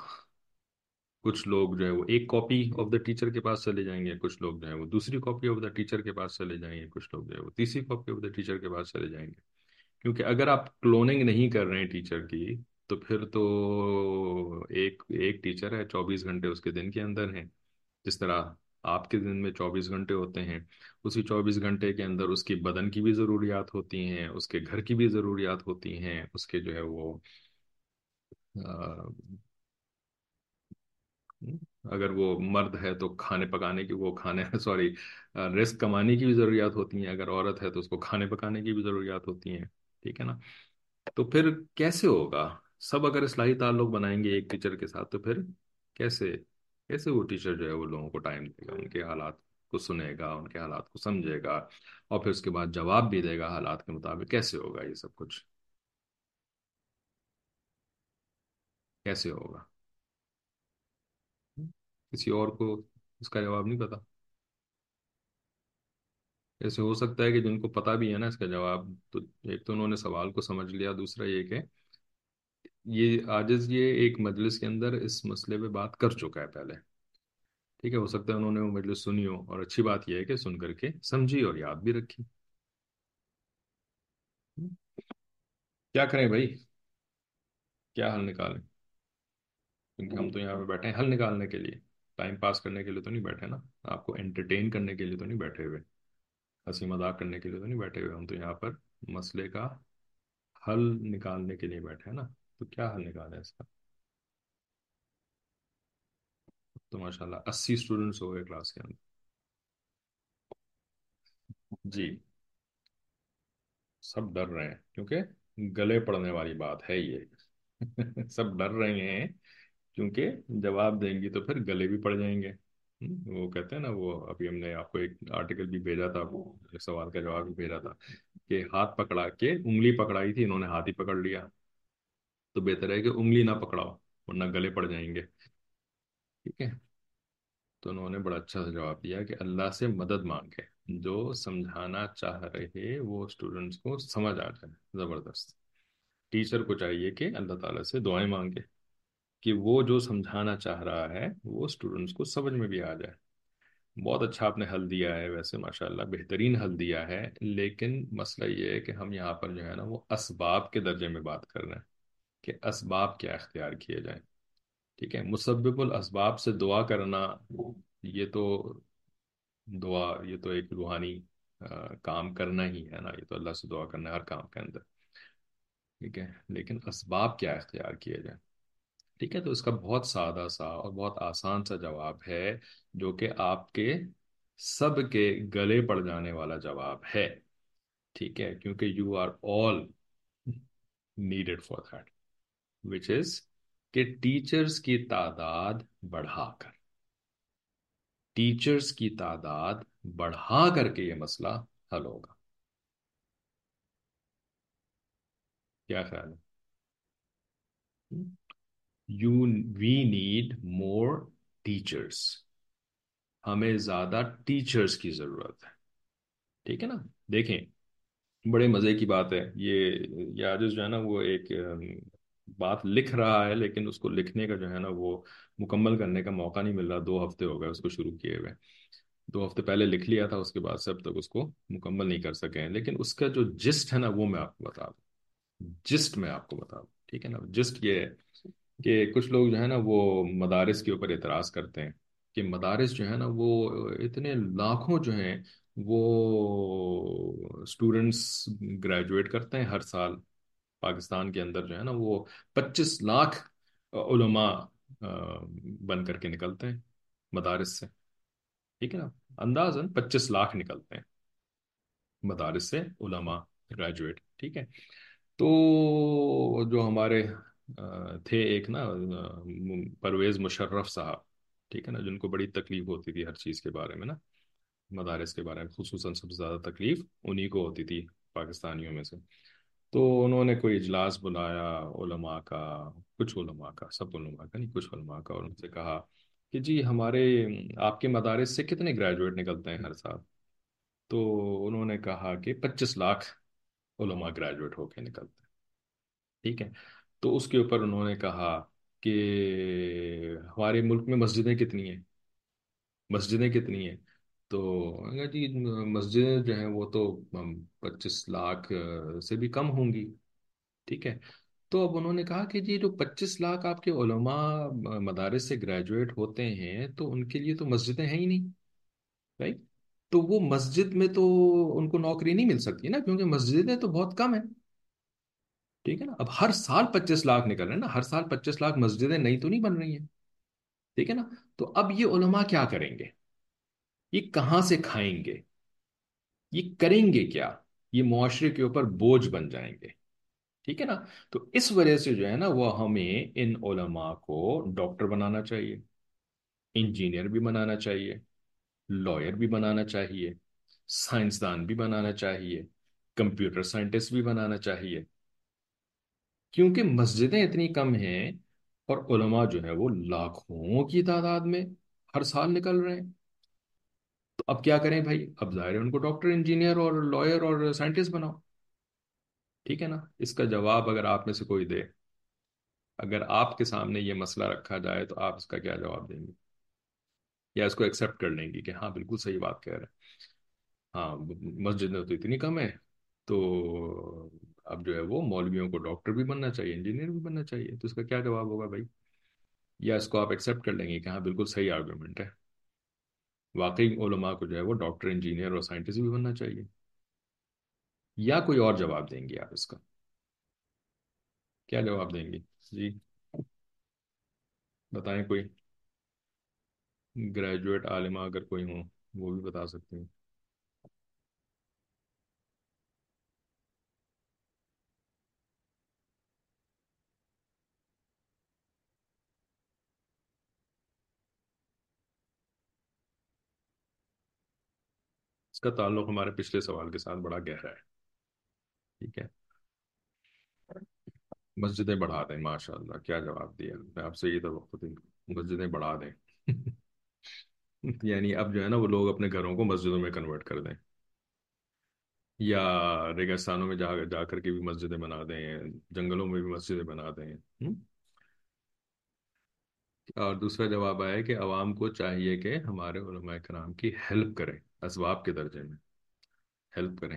کچھ لوگ جو ہے وہ ایک کاپی آف دا ٹیچر کے پاس چلے جائیں گے، کچھ لوگ جو ہے وہ دوسری کاپی آف دا ٹیچر کے پاس چلے جائیں گے، کچھ لوگ جو ہے وہ تیسری کاپی آف دا ٹیچر کے پاس چلے جائیں گے، کیونکہ اگر آپ کلوننگ نہیں کر رہے ہیں ٹیچر کی، تو پھر تو ایک ایک ٹیچر ہے، چوبیس گھنٹے اس کے دن کے اندر ہیں، جس طرح آپ کے دن میں چوبیس گھنٹے ہوتے ہیں، اسی چوبیس گھنٹے کے اندر اس کی بدن کی بھی ضروریات ہوتی ہیں، اس کے گھر کی بھی ضروریات ہوتی ہیں، اس کے جو ہے وہ اگر وہ مرد ہے تو کھانے پکانے کی، وہ کھانے سوری رزق کمانے کی بھی ضروریات ہوتی ہیں، اگر عورت ہے تو اس کو کھانے پکانے کی بھی ضروریات ہوتی ہیں، ٹھیک ہے نا؟ تو پھر کیسے ہوگا؟ سب اگر اصلاحی تعلق بنائیں گے ایک ٹیچر کے ساتھ، تو پھر کیسے کیسے وہ ٹیچر جو ہے وہ لوگوں کو ٹائم دے گا، ان کے حالات کو سنے گا، ان کے حالات کو سمجھے گا، اور پھر اس کے بعد جواب بھی دے گا حالات کے مطابق؟ کیسے ہوگا یہ سب کچھ؟ کیسے ہوگا؟ کسی اور کو اس کا جواب نہیں پتا؟ ایسے ہو سکتا ہے کہ جن کو پتا بھی ہے نا اس کا جواب، تو ایک تو انہوں نے سوال کو سمجھ لیا، دوسرا یہ کہ یہ عاجز یہ ایک مجلس کے اندر اس مسئلے پہ بات کر چکا ہے پہلے، ٹھیک ہے؟ ہو سکتا ہے انہوں نے وہ مجلس سنی ہو، اور اچھی بات یہ ہے کہ سن کر کے سمجھی اور یاد بھی رکھی۔ کیا کریں بھائی؟ کیا حل نکالیں؟ کیونکہ ہم تو یہاں پہ بیٹھے ہیں حل نکالنے کے لیے، ٹائم پاس کرنے کے لیے تو نہیں بیٹھے نا، آپ کو انٹرٹین کرنے کے لیے تو نہیں بیٹھے ہوئے، ہنسی مذاق کرنے کے لیے تو نہیں بیٹھے ہوئے، ہم تو یہاں پر مسئلے کا حل نکالنے کے لیے بیٹھے ہیں نا۔ تو کیا حل نکالیں اس کا؟ تو ماشاء اللہ اسی اسٹوڈنٹس ہو گئے کلاس کے اندر۔ جی، سب ڈر رہے ہیں کیونکہ گلے پڑنے والی بات ہے یہ سب ڈر رہے ہیں کیونکہ جواب دیں گی تو پھر گلے بھی پڑ جائیں گے۔ ہم، وہ کہتے ہیں نا، وہ ابھی ہم نے آپ کو ایک آرٹیکل بھی بھیجا تھا، وہ ایک سوال کا جواب بھی بھیجا تھا کہ ہاتھ پکڑا کے انگلی پکڑائی تھی، انہوں نے ہاتھ ہی پکڑ لیا، تو بہتر ہے کہ انگلی نہ پکڑاؤ ورنہ گلے پڑ جائیں گے، ٹھیک ہے؟ تو انہوں نے بڑا اچھا سا جواب دیا کہ اللہ سے مدد مانگے، جو سمجھانا چاہ رہے وہ اسٹوڈنٹس کو سمجھ آ جائے، زبردست۔ ٹیچر کو چاہیے کہ اللہ تعالیٰ سے دعائیں مانگے کہ وہ جو سمجھانا چاہ رہا ہے وہ اسٹوڈنٹس کو سمجھ میں بھی آ جائے۔ بہت اچھا آپ نے حل دیا ہے ویسے، ماشاءاللہ بہترین حل دیا ہے، لیکن مسئلہ یہ ہے کہ ہم یہاں پر جو ہے نا وہ اسباب کے درجے میں بات کر رہے ہیں کہ اسباب کیا اختیار کیے جائیں، ٹھیک ہے؟ مسبب الاسباب سے دعا کرنا، یہ تو دعا، یہ تو ایک روحانی آ، کام کرنا ہی ہے نا، یہ تو اللہ سے دعا کرنا ہے ہر کام کے اندر، ٹھیک ہے؟ لیکن اسباب کیا اختیار کیے جائیں؟ ٹھیک ہے، تو اس کا بہت سادہ سا اور بہت آسان سا جواب ہے، جو کہ آپ کے سب کے گلے پڑ جانے والا جواب ہے، ٹھیک ہے؟ کیونکہ you are all needed for that, which is کہ ٹیچرز کی تعداد بڑھا کر، ٹیچرز کی تعداد بڑھا کر کے یہ مسئلہ حل ہوگا۔ کیا خیال ہے؟ You we need more teachers, ہمیں زیادہ ٹیچرز کی ضرورت ہے، ٹھیک ہے نا؟ دیکھیں، بڑے مزے کی بات ہے یہ، یہ عاجز جو ہے نا وہ ایک ام، بات لکھ رہا ہے، لیکن اس کو لکھنے کا جو ہے نا وہ مکمل کرنے کا موقع نہیں مل رہا، دو ہفتے ہو گئے اس کو شروع کیے ہوئے، دو ہفتے پہلے لکھ لیا تھا، اس کے بعد سے اب تک اس کو مکمل نہیں کر سکے ہیں، لیکن اس کا جو جسٹ ہے نا وہ میں آپ کو بتا دوں، جسٹ میں آپ کو بتا دوں، ٹھیک ہے نا؟ جسٹ یہ ہے کہ کچھ لوگ جو ہے نا وہ مدارس کے اوپر اعتراض کرتے ہیں کہ مدارس جو ہے نا وہ اتنے لاکھوں جو ہیں وہ اسٹوڈنٹس گریجویٹ کرتے ہیں ہر سال، پاکستان کے اندر جو ہے نا وہ پچیس لاکھ علماء آ، بن کر کے نکلتے ہیں مدارس سے، ٹھیک ہے نا؟ اندازاً پچیس لاکھ نکلتے ہیں مدارس سے علماء گریجویٹ، ٹھیک ہے؟ تو جو ہمارے آ، تھے ایک نا آ، پرویز مشرف صاحب، ٹھیک ہے نا، جن کو بڑی تکلیف ہوتی تھی ہر چیز کے بارے میں نا، مدارس کے بارے میں خصوصاً سب سے زیادہ تکلیف انہی کو ہوتی تھی پاکستانیوں میں سے، تو انہوں نے کوئی اجلاس بلایا علماء کا، کچھ علماء کا، سب علماء کا نہیں، کچھ علماء کا، اور ان سے کہا کہ جی ہمارے آپ کے مدارس سے کتنے گریجویٹ نکلتے ہیں ہر سال؟ تو انہوں نے کہا کہ پچیس لاکھ علماء گریجویٹ ہو کے نکلتے ہیں، ٹھیک ہے؟ تو اس کے اوپر انہوں نے کہا کہ ہمارے ملک میں مسجدیں کتنی ہیں، مسجدیں کتنی ہیں؟ تو میں نے کہا جی مسجدیں جو ہیں وہ تو پچیس لاکھ سے بھی کم ہوں گی، ٹھیک ہے؟ تو اب انہوں نے کہا کہ جی جو پچیس لاکھ آپ کے علماء مدارس سے گریجویٹ ہوتے ہیں تو ان کے لیے تو مسجدیں ہیں ہی نہیں، رائٹ؟ تو وہ مسجد میں تو ان کو نوکری نہیں مل سکتی نا، کیونکہ مسجدیں تو بہت کم ہیں، ٹھیک ہے نا؟ اب ہر سال پچیس لاکھ نکل رہے ہیں نا، ہر سال پچیس لاکھ مسجدیں نئی تو نہیں بن رہی ہیں، ٹھیک ہے نا؟ تو اب یہ علماء کیا کریں گے؟ یہ کہاں سے کھائیں گے؟ یہ کریں گے کیا؟ یہ معاشرے کے اوپر بوجھ بن جائیں گے، ٹھیک ہے نا؟ تو اس وجہ سے جو ہے نا وہ ہمیں ان علماء کو ڈاکٹر بنانا چاہیے، انجینئر بھی بنانا چاہیے، لائر بھی بنانا چاہیے، سائنسدان بھی بنانا چاہیے، کمپیوٹر سائنٹسٹ بھی بنانا چاہیے، کیونکہ مسجدیں اتنی کم ہیں اور علماء جو ہے وہ لاکھوں کی تعداد میں ہر سال نکل رہے ہیں۔ تو اب کیا کریں بھائی؟ اب ظاہر ہے ان کو ڈاکٹر، انجینئر اور لائر اور سائنٹسٹ بناؤ، ٹھیک ہے نا؟ اس کا جواب اگر آپ میں سے کوئی دے، اگر آپ کے سامنے یہ مسئلہ رکھا جائے تو آپ اس کا کیا جواب دیں گے؟ یا اس کو ایکسیپٹ کر لیں گے کہ ہاں بالکل صحیح بات کہہ رہے ہیں، ہاں مسجدیں تو اتنی کم ہے، تو اب جو ہے وہ مولویوں کو ڈاکٹر بھی بننا چاہیے، انجینئر بھی بننا چاہیے، تو اس کا کیا جواب ہوگا بھائی؟ یا اس کو آپ ایکسیپٹ کر لیں گے کہ ہاں بالکل صحیح آرگومنٹ ہے، واقعی علماء کو جو ہے وہ ڈاکٹر، انجینئر اور سائنٹسٹ بھی بننا چاہیے؟ یا کوئی اور جواب دیں گے آپ اس کا؟ کیا جواب دیں گے؟ جی بتائیں، کوئی گریجویٹ عالمہ اگر کوئی ہوں وہ بھی بتا سکتے ہیں۔ اس کا تعلق ہمارے پچھلے سوال کے ساتھ بڑا گہرا ہے، ٹھیک ہے؟ مسجدیں بڑھا دیں، ماشاء اللہ کیا جواب دیا! میں آپ سے یہ توقع تھی، مسجدیں بڑھا دیں یعنی اب جو ہے نا وہ لوگ اپنے گھروں کو مسجدوں میں کنورٹ کر دیں، یا ریگستانوں میں جا جا کر کے بھی مسجدیں بنا دیں، جنگلوں میں بھی مسجدیں بنا دیں۔ ہم؟ اور دوسرا جواب آیا کہ عوام کو چاہیے کہ ہمارے علماء کرام کی ہیلپ کریں، اسباب کے درجے میں ہیلپ کریں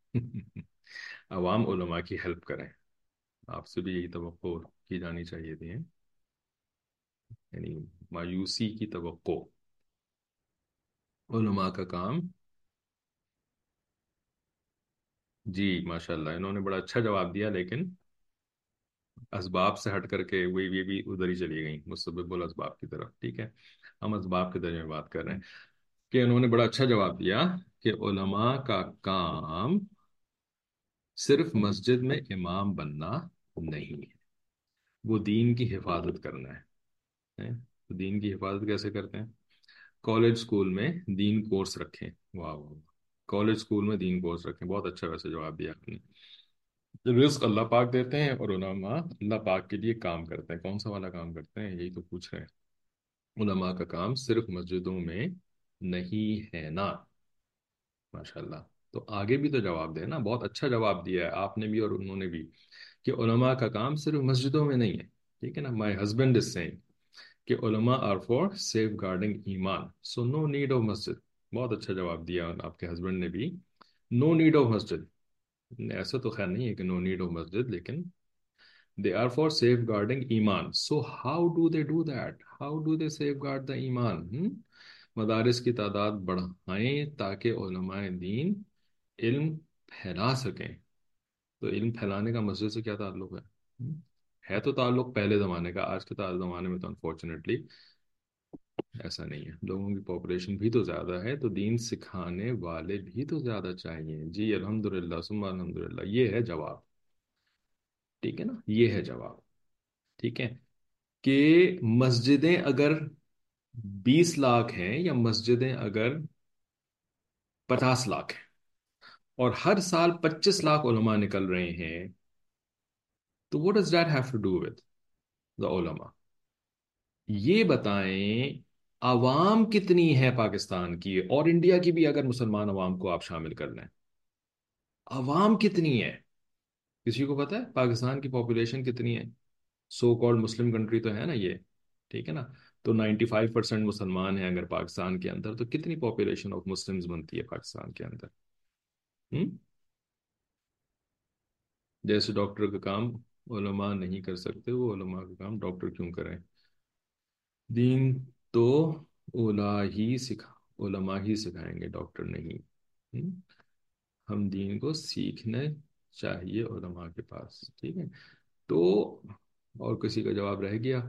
عوام علماء کی ہیلپ کریں۔ آپ سے بھی یہی توقع کی جانی چاہیے تھی، ہیں؟ یعنی مایوسی کی توقع، علماء کا کام۔ جی ماشاء اللہ انہوں نے بڑا اچھا جواب دیا، لیکن اسباب سے ہٹ کر کے وہی یہ بھی ادھر ہی چلی گئی مسبب الاسباب کی طرف، ٹھیک ہے؟ ہم اسباب کے درجے میں بات کر رہے ہیں کہ انہوں نے بڑا اچھا جواب دیا کہ علماء کا کام صرف مسجد میں امام بننا نہیں ہے، وہ دین کی حفاظت کرنا ہے۔ ہیں؟ تو دین کی حفاظت کیسے کرتے ہیں؟ کالج اسکول میں دین کورس رکھیں، واہ واہ، کالج اسکول میں دین کورس رکھیں، بہت اچھا ویسے جواب دیا آپ نے۔ رزق اللہ پاک دیتے ہیں اور علماء اللہ پاک کے لیے کام کرتے ہیں، کون سا والا کام کرتے ہیں یہی تو پوچھ رہے ہیں۔ علماء کا کام صرف مسجدوں میں نہیں ہے نا، ماشاء اللہ۔ تو آگے بھی تو جواب دے نا، بہت اچھا جواب دیا ہے آپ نے بھی اور انہوں نے بھی، کہ علماء کا کام صرف مسجدوں میں نہیں ہے، ٹھیک ہے نا؟ مائی ہسبینڈ از سیئنگ کہ علماء آر فار سیف گارڈنگ ایمان، سو نو نیڈ آف مسجد۔ بہت اچھا جواب دیا آپ کے ہسبینڈ نے بھی، نو نیڈ آف مسجد۔ ایسا تو خیر نہیں ہے کہ نو نیڈ آف مسجد، لیکن they are for safeguarding ایمان، so how do they do that? How do they safeguard the ایمان؟ مدارس کی تعداد بڑھائیں تاکہ علماء دین علم پھیلا سکیں۔ تو علم پھیلانے کا مسجد سے کیا تعلق ہے؟ ہم؟ ہے تو تعلق پہلے زمانے کا، آج کے زمانے میں تو انفارچونیٹلی ایسا نہیں ہے، لوگوں کی پاپولیشن بھی تو زیادہ ہے، تو دین سکھانے والے بھی تو زیادہ چاہیے۔ جی الحمدللہ ثم الحمدللہ، یہ ہے جواب، ٹھیک ہے نا؟ یہ ہے جواب، ٹھیک ہے؟ کہ مسجدیں اگر بیس لاکھ ہیں یا مسجدیں اگر پچاس لاکھ ہیں اور ہر سال پچیس لاکھ علماء نکل رہے ہیں، تو what does that have to do with the علماء؟ یہ بتائیں عوام کتنی ہے پاکستان کی اور انڈیا کی بھی، اگر مسلمان عوام کو آپ شامل کر لیں، عوام کتنی ہے؟ کسی کو پتا ہے پاکستان کی پاپولیشن کتنی ہے؟ سو کالڈ مسلم کنٹری تو ہے نا یہ، ٹھیک ہے نا؟ تو نائنٹی فائیو پرسینٹ مسلمان ہیں اگر پاکستان کے اندر، تو کتنی پاپولیشن آف مسلمز بنتی ہے پاکستان کے اندر؟ ہم؟ جیسے ڈاکٹر کا کام علماء نہیں کر سکتے، وہ علماء کا کام ڈاکٹر کیوں کریں؟ دین تو اولا ہی سکھا علماء ہی سکھائیں گے، ڈاکٹر نہیں۔ ہم؟ ہم دین کو سیکھنے چاہیے علماء کے پاس، ٹھیک ہے؟ تو اور کسی کا جواب رہ گیا؟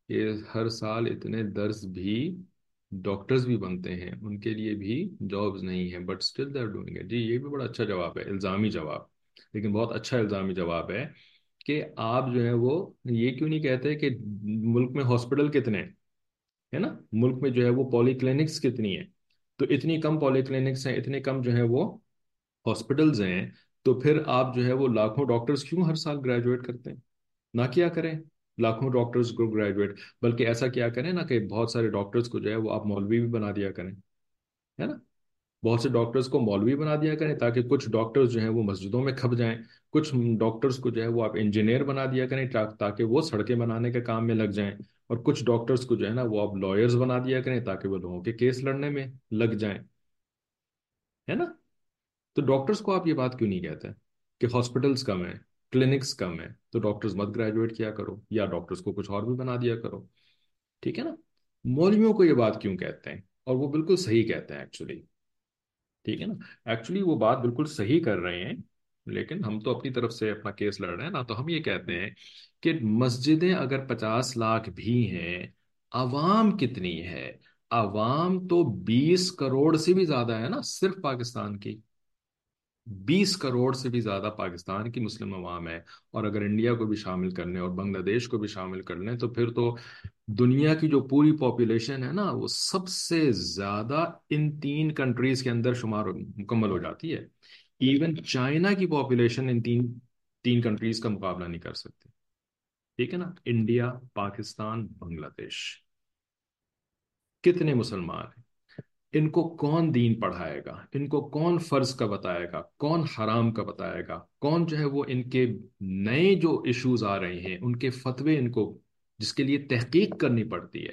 کہ ہر سال اتنے درس بھی ڈاکٹرز بھی بنتے ہیں، ان کے لیے بھی جابز نہیں ہیں، but still they are doing it. جی یہ بھی بڑا اچھا جواب ہے، الزامی جواب، لیکن بہت اچھا الزامی جواب ہے کہ آپ جو ہے وہ یہ کیوں نہیں کہتے کہ ملک میں ہاسپٹل کتنے ہیں، ہے نا، ملک میں جو ہے وہ پولی کلینکس کتنی ہیں، تو اتنی کم پولی کلینکس ہیں، اتنے کم جو ہے وہ ہاسپٹلز ہیں، تو پھر آپ جو ہے وہ لاکھوں ڈاکٹرز کیوں ہر سال گریجویٹ کرتے ہیں؟ نہ کیا کریں لاکھوں ڈاکٹرز کو گریجویٹ، بلکہ ایسا کیا کریں نا کہ بہت سارے ڈاکٹرز کو جو ہے وہ آپ مولوی بھی بنا دیا کریں، ہے نا، بہت سے ڈاکٹرز کو مولوی بنا دیا کریں تاکہ کچھ ڈاکٹرز جو ہیں وہ مسجدوں میں کھپ جائیں، کچھ ڈاکٹرز کو جو ہے وہ آپ انجینئر بنا دیا کریں تا- تاکہ وہ سڑکیں بنانے کے کام میں لگ جائیں، اور کچھ ڈاکٹرز کو جو ہے نا وہ آپ لائرز بنا دیا کریں تاکہ وہ لوگوں کے کیس لڑنے میں لگ جائیں، ہے نا. تو ڈاکٹرز کو آپ یہ بات کیوں نہیں کہتے کہ ہاسپٹلز کم ہیں، کلینکس کم ہیں، تو ڈاکٹرز مت گریجویٹ کیا کرو یا ڈاکٹرز کو کچھ اور بھی بنا دیا کرو، ٹھیک ہے نا. مولویوں کو یہ بات کیوں کہتے ہیں؟ اور وہ بالکل صحیح کہتے ہیں ایکچولی، ٹھیک ہے نا، ایکچولی وہ بات بالکل صحیح کر رہے ہیں، لیکن ہم تو اپنی طرف سے اپنا کیس لڑ رہے ہیں نا. تو ہم یہ کہتے ہیں کہ مسجدیں اگر پچاس لاکھ بھی ہیں، عوام کتنی ہے؟ عوام تو بیس کروڑ سے بھی زیادہ ہے نا صرف پاکستان کی، بیس کروڑ سے بھی زیادہ پاکستان کی مسلم عوام ہے، اور اگر انڈیا کو بھی شامل کر لیں اور بنگلہ دیش کو بھی شامل کر لیں تو پھر تو دنیا کی جو پوری پاپولیشن ہے نا وہ سب سے زیادہ ان تین کنٹریز کے اندر شمار ہو- مکمل ہو جاتی ہے. ایون چائنا کی پاپولیشن ان تین تین کنٹریز کا مقابلہ نہیں کر سکتی، ٹھیک ہے نا. انڈیا، پاکستان، بنگلہ دیش، کتنے مسلمان ہیں؟ ان کو کون دین پڑھائے گا؟ ان کو کون فرض کا بتائے گا؟ کون حرام کا بتائے گا؟ کون جو ہے وہ ان کے نئے جو ایشوز آ رہے ہیں ان کے فتوے ان کو، جس کے لیے تحقیق کرنی پڑتی ہے،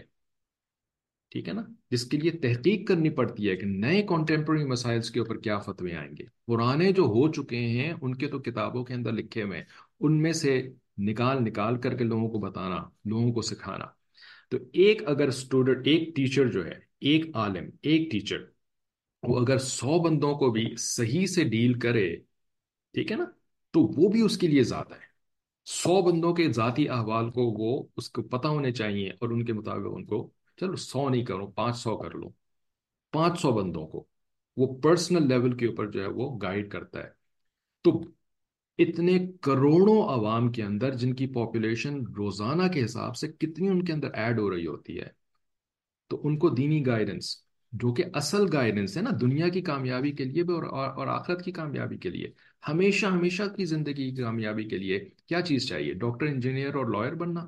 ٹھیک ہے نا، جس کے لیے تحقیق کرنی پڑتی ہے کہ نئے کانٹمپرری مسائلز کے اوپر کیا فتوے آئیں گے. پرانے جو ہو چکے ہیں ان کے تو کتابوں کے اندر لکھے ہوئے ہیں، ان میں سے نکال نکال کر کے لوگوں کو بتانا، لوگوں کو سکھانا. تو ایک اگر اسٹوڈنٹ، ایک ٹیچر جو ہے، ایک عالم، ایک ٹیچر، وہ اگر سو بندوں کو بھی صحیح سے ڈیل کرے، ٹھیک ہے نا، تو وہ بھی اس کے لیے زیادہ ہے. سو بندوں کے ذاتی احوال کو وہ اس کو پتہ ہونے چاہیے، اور ان کے مطابق ان کو، چلو سو نہیں کرو، پانچ سو کر لو، پانچ سو بندوں کو وہ پرسنل لیول کے اوپر جو ہے وہ گائیڈ کرتا ہے. تو اتنے کروڑوں عوام کے اندر جن کی پاپولیشن روزانہ کے حساب سے کتنی ان کے اندر ایڈ ہو رہی ہوتی ہے، تو ان کو دینی گائیڈنس، جو کہ اصل گائیڈنس ہے نا دنیا کی کامیابی کے لیے بھی اور, اور, اور آخرت کی کامیابی کے لیے، ہمیشہ ہمیشہ کی زندگی کی کامیابی کے لیے کیا چیز چاہیے؟ ڈاکٹر، انجینئر اور لائر بننا،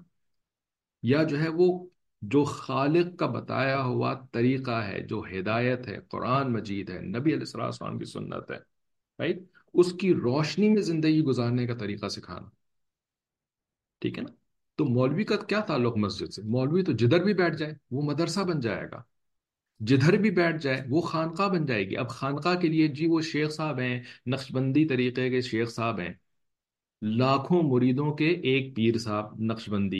یا جو ہے وہ جو خالق کا بتایا ہوا طریقہ ہے، جو ہدایت ہے، قرآن مجید ہے، نبی علیہ الصلوۃ والسلام کی سنت ہے، رائٹ، اس کی روشنی میں زندگی گزارنے کا طریقہ سکھانا، ٹھیک ہے نا. تو مولوی کا کیا تعلق مسجد سے؟ مولوی تو جدھر بھی بیٹھ جائے وہ مدرسہ بن جائے گا، جدھر بھی بیٹھ جائے وہ خانقاہ بن جائے گی. اب خانقاہ کے لیے جی وہ شیخ صاحب ہیں، نقشبندی طریقے کے شیخ صاحب ہیں، لاکھوں مریدوں کے ایک پیر صاحب نقشبندی،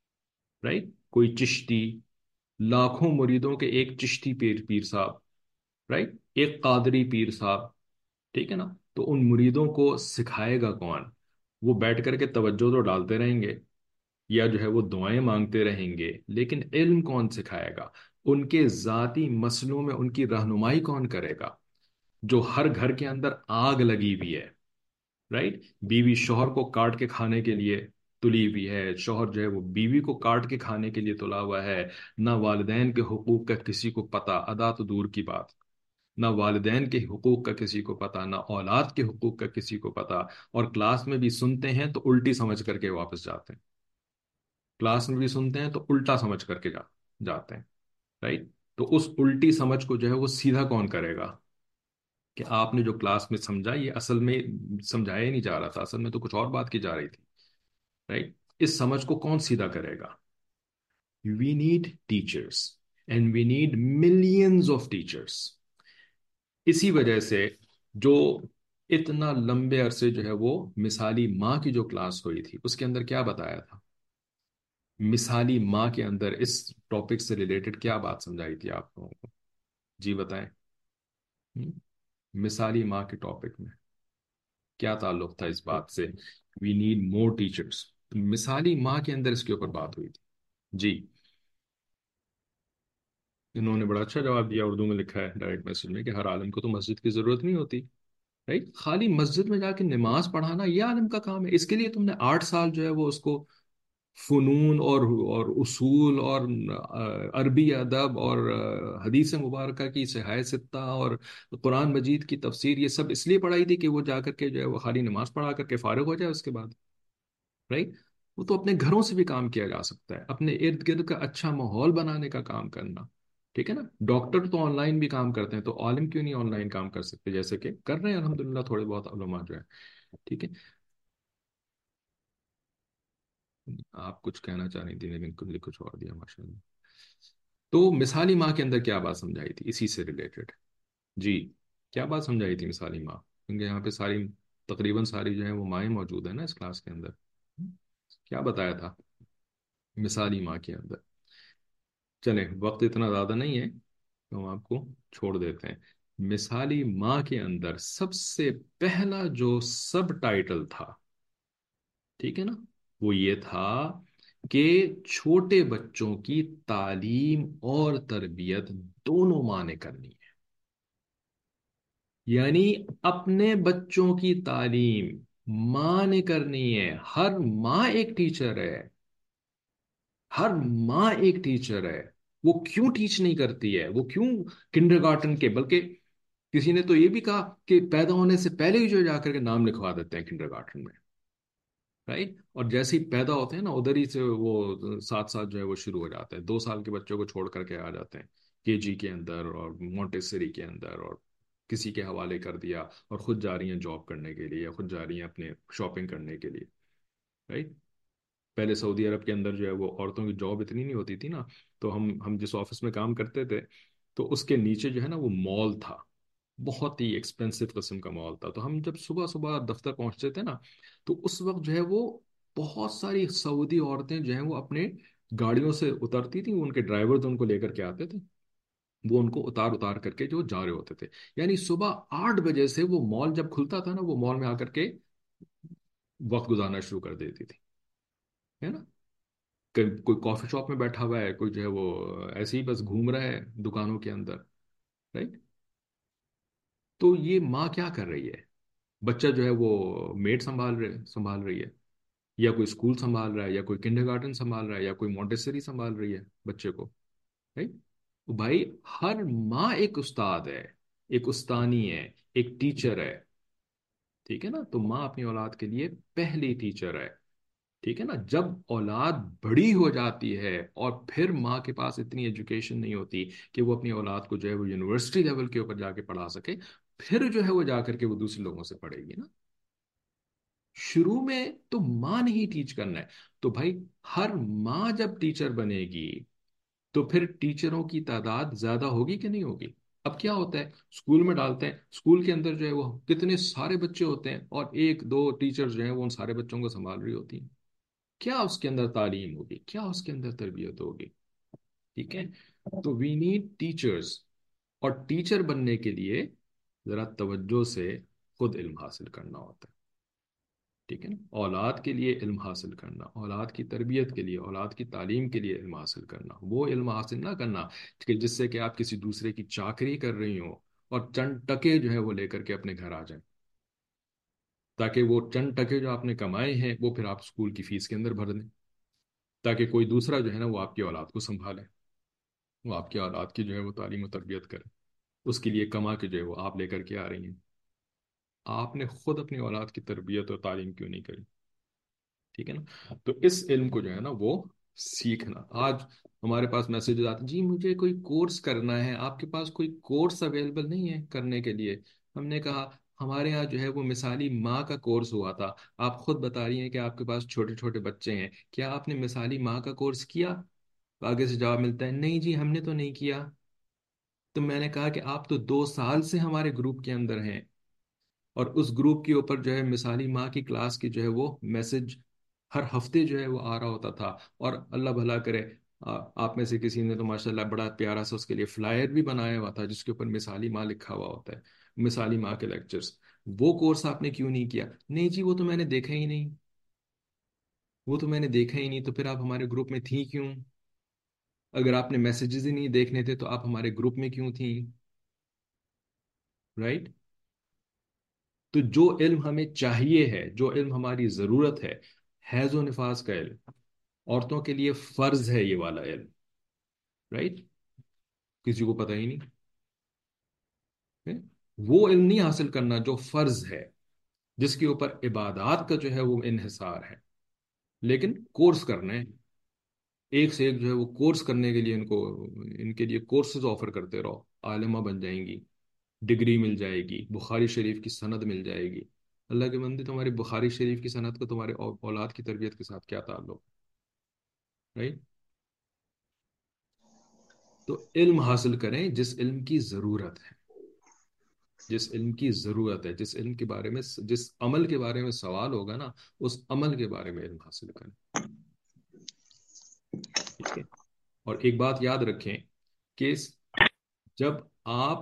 رائٹ، کوئی چشتی، لاکھوں مریدوں کے ایک چشتی پیر پیر صاحب، رائٹ، ایک قادری پیر صاحب، ٹھیک ہے نا. تو ان مریدوں کو سکھائے گا کون؟ وہ بیٹھ کر کے توجہ تو ڈالتے رہیں گے، یا جو ہے وہ دعائیں مانگتے رہیں گے، لیکن علم کون سکھائے گا؟ ان کے ذاتی مسئلوں میں ان کی رہنمائی کون کرے گا؟ جو ہر گھر کے اندر آگ لگی ہوئی ہے، رائٹ، بیوی شوہر کو کاٹ کے کھانے کے لیے تلی ہوئی ہے، شوہر جو ہے وہ بیوی کو کاٹ کے کھانے کے لیے تلا ہوا ہے، نہ والدین کے حقوق کا کسی کو پتہ، ادا تو دور کی بات، نہ والدین کے حقوق کا کسی کو پتہ، نہ اولاد کے حقوق کا کسی کو پتہ، اور کلاس میں بھی سنتے ہیں تو الٹی سمجھ کر کے واپس جاتے ہیں، کلاس میں بھی سنتے ہیں تو الٹا سمجھ کر کے جا جاتے ہیں، رائٹ. تو اس الٹی سمجھ کو جو ہے وہ سیدھا کون کرے گا؟ کہ آپ نے جو کلاس میں سمجھا یہ اصل میں سمجھایا ہی نہیں جا رہا تھا، اصل میں تو کچھ اور بات کی جا رہی تھی، رائٹ. اس سمجھ کو کون سیدھا کرے گا؟ We need teachers, and we need millions of teachers. اسی وجہ سے جو اتنا لمبے عرصے جو ہے وہ مثالی ماں کی جو کلاس ہوئی تھی اس کے اندر کیا بتایا تھا؟ مثالی ماں کے اندر اس ٹاپک سے ریلیٹڈ کیا بات سمجھائی تھی آپ لوگوں کو؟ جی بتائیں. ہم؟ مثالی ماں کے ٹاپک میں کیا تعلق تھا اس بات سے؟ We need more teachers. مثالی ماں کے اندر اس کے اوپر بات ہوئی تھی. جی انہوں نے بڑا اچھا جواب دیا، اردو میں لکھا ہے ڈائریکٹ میسج میں کہ ہر عالم کو تو مسجد کی ضرورت نہیں ہوتی، رائٹ؟ خالی مسجد میں جا کے نماز پڑھانا یہ عالم کا کام ہے، اس کے لیے تم نے آٹھ سال جو ہے وہ اس کو فنون اور اور اصول اور آ، عربی ادب اور آ، حدیث مبارکہ کی صحاح ستہ اور قرآن مجید کی تفسیر، یہ سب اس لیے پڑھائی تھی کہ وہ جا کر کے جو ہے وہ خالی نماز پڑھا کر کے فارغ ہو جائے اس کے بعد، رائٹ؟ وہ تو اپنے گھروں سے بھی کام کیا جا سکتا ہے، اپنے ارد گرد کا اچھا ماحول بنانے کا کام کرنا، ٹھیک ہے نا؟ ڈاکٹر تو آن لائن بھی کام کرتے ہیں، تو عالم کیوں نہیں آن لائن کام کر سکتے، جیسے کہ کر رہے ہیں الحمدللہ تھوڑے بہت علماء جو ہے، ٹھیک ہے؟ آپ کچھ کہنا چاہ رہی تھی لیکن کچھ کچھ اور دیا ماشاء اللہ۔ تو مثالی ماں کے اندر کیا بات سمجھائی تھی اسی سے ریلیٹڈ؟ جی، کیا بات سمجھائی تھی مثالی ماں؟ کیونکہ یہاں پہ ساری تقریباً ساری جو ہے وہ مائیں موجود ہیں نا اس کلاس کے اندر، کیا بتایا تھا مثالی ماں کے اندر؟ چلیں، وقت اتنا زیادہ نہیں ہے تو ہم آپ کو چھوڑ دیتے ہیں۔ مثالی ماں کے اندر سب سے پہلا جو سب ٹائٹل تھا، ٹھیک ہے نا، وہ یہ تھا کہ چھوٹے بچوں کی تعلیم اور تربیت دونوں ماں نے کرنی ہے، یعنی اپنے بچوں کی تعلیم ماں نے کرنی ہے، ہر ماں ایک ٹیچر ہے، ہر ماں ایک ٹیچر ہے۔ وہ کیوں ٹیچ نہیں کرتی ہے، وہ کیوں کنڈر گارٹن کے، بلکہ کسی نے تو یہ بھی کہا کہ پیدا ہونے سے پہلے ہی جو جا کر کے نام لکھوا دیتے ہیں کنڈر گارٹن میں، رائٹ؟ اور جیسے ہی پیدا ہوتے ہیں نا ادھر ہی سے وہ ساتھ ساتھ جو ہے وہ شروع ہو جاتا ہے، دو سال کے بچوں کو چھوڑ کر کے آ جاتے ہیں کے جی کے اندر اور مونٹیسری کے اندر، اور کسی کے حوالے کر دیا اور خود جا رہی ہیں جاب کرنے کے لیے، یا خود جا رہی ہیں اپنے شاپنگ کرنے کے لیے، رائٹ؟ پہلے سعودی عرب کے اندر جو ہے وہ عورتوں کی جاب اتنی نہیں ہوتی تھی نا، تو ہم ہم جس آفس میں کام کرتے تھے تو اس کے نیچے جو ہے نا وہ مال تھا، بہت ہی ایکسپینسو قسم کا مال تھا، تو ہم جب صبح صبح دفتر پہنچتے تھے نا تو اس وقت جو ہے وہ بہت ساری سعودی عورتیں جو ہیں وہ اپنے گاڑیوں سے اترتی تھیں، ان کے ڈرائیور ان کو لے کر کے آتے تھے، وہ ان کو اتار اتار کر کے جو جا رہے ہوتے تھے، یعنی صبح آٹھ بجے سے وہ مال جب کھلتا تھا نا وہ مال میں آ کر کے وقت گزارنا شروع کر دیتی تھی، ہے نا؟ کہ کوئی کافی شاپ میں بیٹھا ہوا ہے، کوئی جو ہے وہ ایسے ہی بس گھوم رہا ہے دکانوں کے اندر، رائٹ؟ تو یہ ماں کیا کر رہی ہے؟ بچہ جو ہے وہ میڈ سنبھال رہے سنبھال رہی ہے، یا کوئی اسکول سنبھال رہا ہے، یا کوئی کنڈر گارٹن سنبھال رہا ہے، یا کوئی مونٹیسری سنبھال رہی ہے بچے کو، right؟ تو بھائی ہر ماں ایک استاد ہے، ایک استانی ہے، ایک ٹیچر ہے، ٹھیک ہے نا؟ تو ماں اپنی اولاد کے لیے پہلی ٹیچر ہے، ٹھیک ہے نا؟ جب اولاد بڑی ہو جاتی ہے اور پھر ماں کے پاس اتنی ایجوکیشن نہیں ہوتی کہ وہ اپنی اولاد کو جو ہے وہ یونیورسٹی لیول کے اوپر جا کے پڑھا سکے، پھر جو ہے وہ جا کر کے وہ دوسرے لوگوں سے پڑھے گی نا۔ شروع میں تو ماں نے ہی ٹیچ کرنا ہے، تو بھائی ہر ماں جب ٹیچر بنے گی تو پھر ٹیچروں کی تعداد زیادہ ہوگی کہ نہیں ہوگی؟ اب کیا ہوتا ہے، اسکول میں ڈالتے ہیں، اسکول کے اندر جو ہے وہ کتنے سارے بچے ہوتے ہیں اور ایک دو ٹیچر جو ہیں وہ ان سارے بچوں کو سنبھال رہی ہوتی ہیں، کیا اس کے اندر تعلیم ہوگی، کیا اس کے اندر تربیت ہوگی؟ ٹھیک ہے؟ تو وی نیڈ ٹیچرز، اور ٹیچر بننے کے لیے ذرا توجہ سے خود علم حاصل کرنا ہوتا ہے، ٹھیک ہے نا؟ اولاد کے لیے علم حاصل کرنا، اولاد کی تربیت کے لیے، اولاد کی تعلیم کے لیے علم حاصل کرنا، وہ علم حاصل نہ کرنا کہ جس سے کہ آپ کسی دوسرے کی چاکری کر رہی ہوں اور چند ٹکے جو ہے وہ لے کر کے اپنے گھر آ جائیں، تاکہ وہ چند ٹکے جو آپ نے کمائے ہیں وہ پھر آپ اسکول کی فیس کے اندر بھر دیں، تاکہ کوئی دوسرا جو ہے نا وہ آپ کی اولاد کو سنبھالے، وہ آپ کی اولاد کی جو ہے وہ تعلیم و تربیت کرے، اس کے لیے کما کے جو ہے وہ آپ لے کر کے آ رہی ہیں، آپ نے خود اپنی اولاد کی تربیت اور تعلیم کیوں نہیں کری؟ ٹھیک ہے نا؟ تو اس علم کو جو ہے نا وہ سیکھنا، آج ہمارے پاس میسیجز آتے ہیں جی مجھے کوئی کورس کرنا ہے، آپ کے پاس کوئی کورس اویلیبل نہیں ہے کرنے کے لیے؟ ہم نے کہا ہمارے ہاں جو ہے وہ مثالی ماں کا کورس ہوا تھا، آپ خود بتا رہی ہیں کہ آپ کے پاس چھوٹے چھوٹے بچے ہیں، کیا آپ نے مثالی ماں کا کورس کیا؟ آگے سے جواب ملتا ہے نہیں جی ہم نے تو نہیں کیا۔ تو میں نے کہا کہ آپ تو دو سال سے ہمارے گروپ کے اندر ہیں، اور اس گروپ کے اوپر جو ہے مثالی ماں کی کلاس کی جو ہے وہ میسج ہر ہفتے جو ہے وہ آ رہا ہوتا تھا، اور اللہ بھلا کرے آ- آپ میں سے کسی نے تو ماشاءاللہ بڑا پیارا سا اس کے لیے فلائر بھی بنایا ہوا تھا جس کے اوپر مثالی ماں لکھا ہوا ہوتا ہے، مثالی ماں کے لیکچرز۔ وہ کورس آپ نے کیوں نہیں کیا؟ نہیں جی وہ تو میں نے دیکھا ہی نہیں، وہ تو میں نے دیکھا ہی نہیں، تو پھر آپ ہمارے گروپ میں تھی کیوں؟ اگر آپ نے میسیجز ہی نہیں دیکھنے تھے تو آپ ہمارے گروپ میں کیوں تھیں؟ رائٹ؟ تو جو علم ہمیں چاہیے ہے، جو علم ہماری ضرورت ہے، حیض و نفاس کا علم، عورتوں کے لیے فرض ہے یہ والا علم، رائٹ؟ کسی کو پتہ ہی نہیں ہے؟ وہ علم نہیں حاصل کرنا جو فرض ہے، جس کے اوپر عبادات کا جو ہے وہ انحصار ہے، لیکن کورس کرنے ایک سے ایک جو ہے وہ کورس کرنے کے لیے ان کو، ان کے لیے کورسز آفر کرتے رہو، عالمہ بن جائیں گی، ڈگری مل جائے گی، بخاری شریف کی سند مل جائے گی۔ اللہ کے بندے، تمہاری بخاری شریف کی سند کا تمہارے او- اولاد کی تربیت کے ساتھ کیا تعلق؟ رائٹ؟ تو علم حاصل کریں جس علم کی ضرورت ہے، جس علم کی ضرورت ہے، جس علم کے بارے میں، جس عمل کے بارے میں سوال ہوگا نا، اس عمل کے بارے میں علم حاصل کریں۔ ٹھیک ہے؟ اور ایک بات یاد رکھیں کہ جب آپ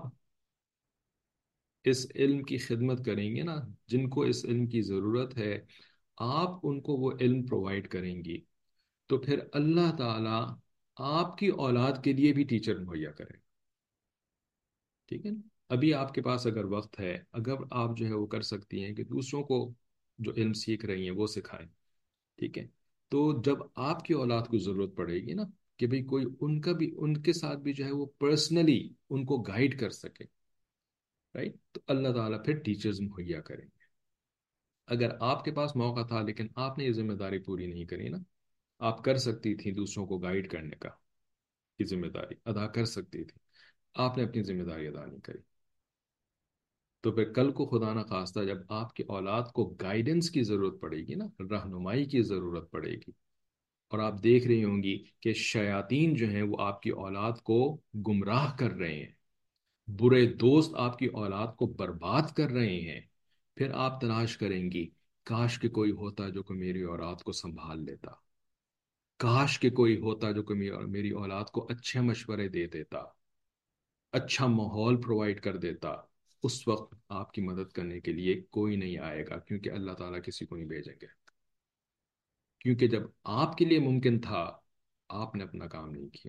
اس علم کی خدمت کریں گے نا، جن کو اس علم کی ضرورت ہے، آپ ان کو وہ علم پرووائڈ کریں گی، تو پھر اللہ تعالیٰ آپ کی اولاد کے لیے بھی ٹیچر مہیا کرے۔ ٹھیک ہے نا؟ ابھی آپ کے پاس اگر وقت ہے، اگر آپ جو ہے وہ کر سکتی ہیں کہ دوسروں کو جو علم سیکھ رہی ہیں وہ سکھائیں۔ ٹھیک ہے؟ تو جب آپ کی اولاد کو ضرورت پڑے گی نا، کہ بھئی کوئی ان کا بھی، ان کے ساتھ بھی جو ہے وہ پرسنلی ان کو گائیڈ کر سکے، رائٹ، تو اللہ تعالیٰ پھر ٹیچرز مہیا کریں۔ اگر آپ کے پاس موقع تھا لیکن آپ نے یہ ذمہ داری پوری نہیں کری نا، آپ کر سکتی تھی دوسروں کو گائیڈ کرنے کا کی ذمہ داری ادا کر سکتی تھی، آپ نے اپنی ذمہ داری ادا نہیں کری، تو پھر کل کو خدا نہ خواستہ جب آپ کی اولاد کو گائیڈنس کی ضرورت پڑے گی نا، رہنمائی کی ضرورت پڑے گی، اور آپ دیکھ رہی ہوں گی کہ شیاطین جو ہیں وہ آپ کی اولاد کو گمراہ کر رہے ہیں، برے دوست آپ کی اولاد کو برباد کر رہے ہیں، پھر آپ تلاش کریں گی کاش کہ کوئی ہوتا جو کہ میری اولاد کو سنبھال لیتا، کاش کہ کوئی ہوتا جو کہ میری میری اولاد کو اچھے مشورے دے دیتا، اچھا ماحول پرووائڈ کر دیتا۔ اس وقت آپ کی مدد کرنے کے لیے کوئی نہیں آئے گا، کیونکہ اللہ تعالیٰ کسی کو نہیں بھیجیں گے، کیونکہ جب آپ کے لیے ممکن تھا، آپ نے اپنا کام نہیں کیا،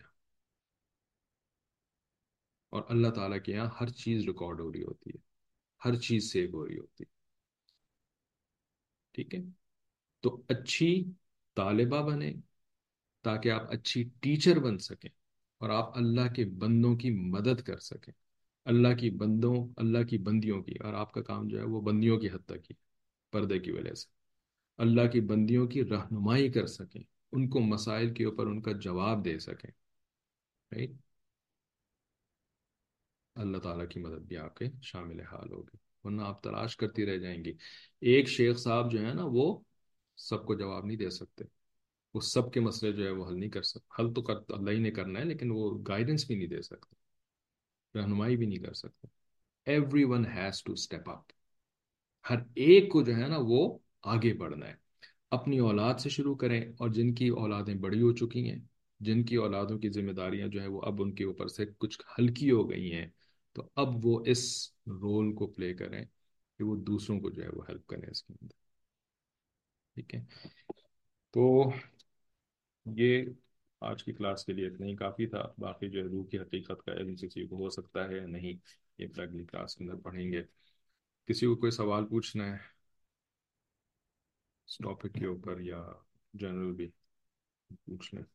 اور اللہ تعالیٰ کے یہاں ہر چیز ریکارڈ ہو رہی ہوتی ہے، ہر چیز سیو ہو رہی ہوتی ہے۔ ٹھیک ہے؟ تو اچھی طالبہ بنیں تاکہ آپ اچھی ٹیچر بن سکیں، اور آپ اللہ کے بندوں کی مدد کر سکیں، اللہ کی بندوں، اللہ کی بندیوں کی، اور آپ کا کام جو ہے وہ بندیوں کی حد تک ہی، پردے کی وجہ سے اللہ کی بندیوں کی رہنمائی کر سکیں، ان کو مسائل کے اوپر ان کا جواب دے سکیں، right؟ اللہ تعالیٰ کی مدد بھی آپ کے شامل حال ہوگی، ورنہ آپ تلاش کرتی رہ جائیں گی۔ ایک شیخ صاحب جو ہے نا، وہ سب کو جواب نہیں دے سکتے، وہ سب کے مسئلے جو ہے وہ حل نہیں کر سکتے، حل تو کر اللہ ہی نے کرنا ہے، لیکن وہ گائیڈنس بھی نہیں دے سکتے، رہنمائی بھی نہیں کر سکتے۔ Every one has to step up, ہر ایک کو جو ہے نا وہ آگے بڑھنا ہے۔ اپنی اولاد سے شروع کریں، اور جن کی اولادیں بڑی ہو چکی ہیں، جن کی اولادوں کی ذمہ داریاں جو ہے وہ اب ان کے اوپر سے کچھ ہلکی ہو گئی ہیں، تو اب وہ اس رول کو پلے کریں کہ وہ دوسروں کو جو ہے وہ ہیلپ کریں اس کے اندر۔ ٹھیک ہے؟ تو یہ آج کی کلاس کے لیے اتنا ہی کافی تھا، باقی جو ہے روح کی حقیقت کا علم کسی کو ہو سکتا ہے یا نہیں، یہ پھر اگلی کلاس کے اندر پڑھیں گے۔ کسی کو کوئی سوال پوچھنا ہے اس ٹاپک کے اوپر، یا جنرل بھی پوچھ لیں؟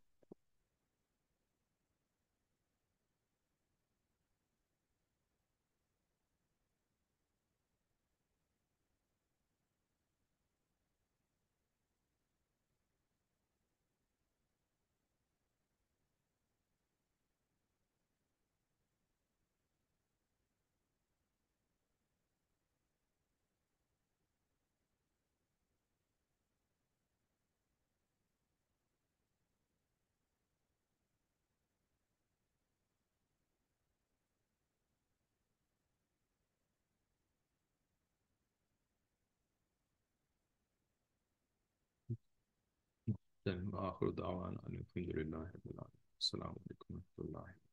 آخر دعوانا الحمد للہ رب العالمین، السلام علیکم و رحمۃ اللہ۔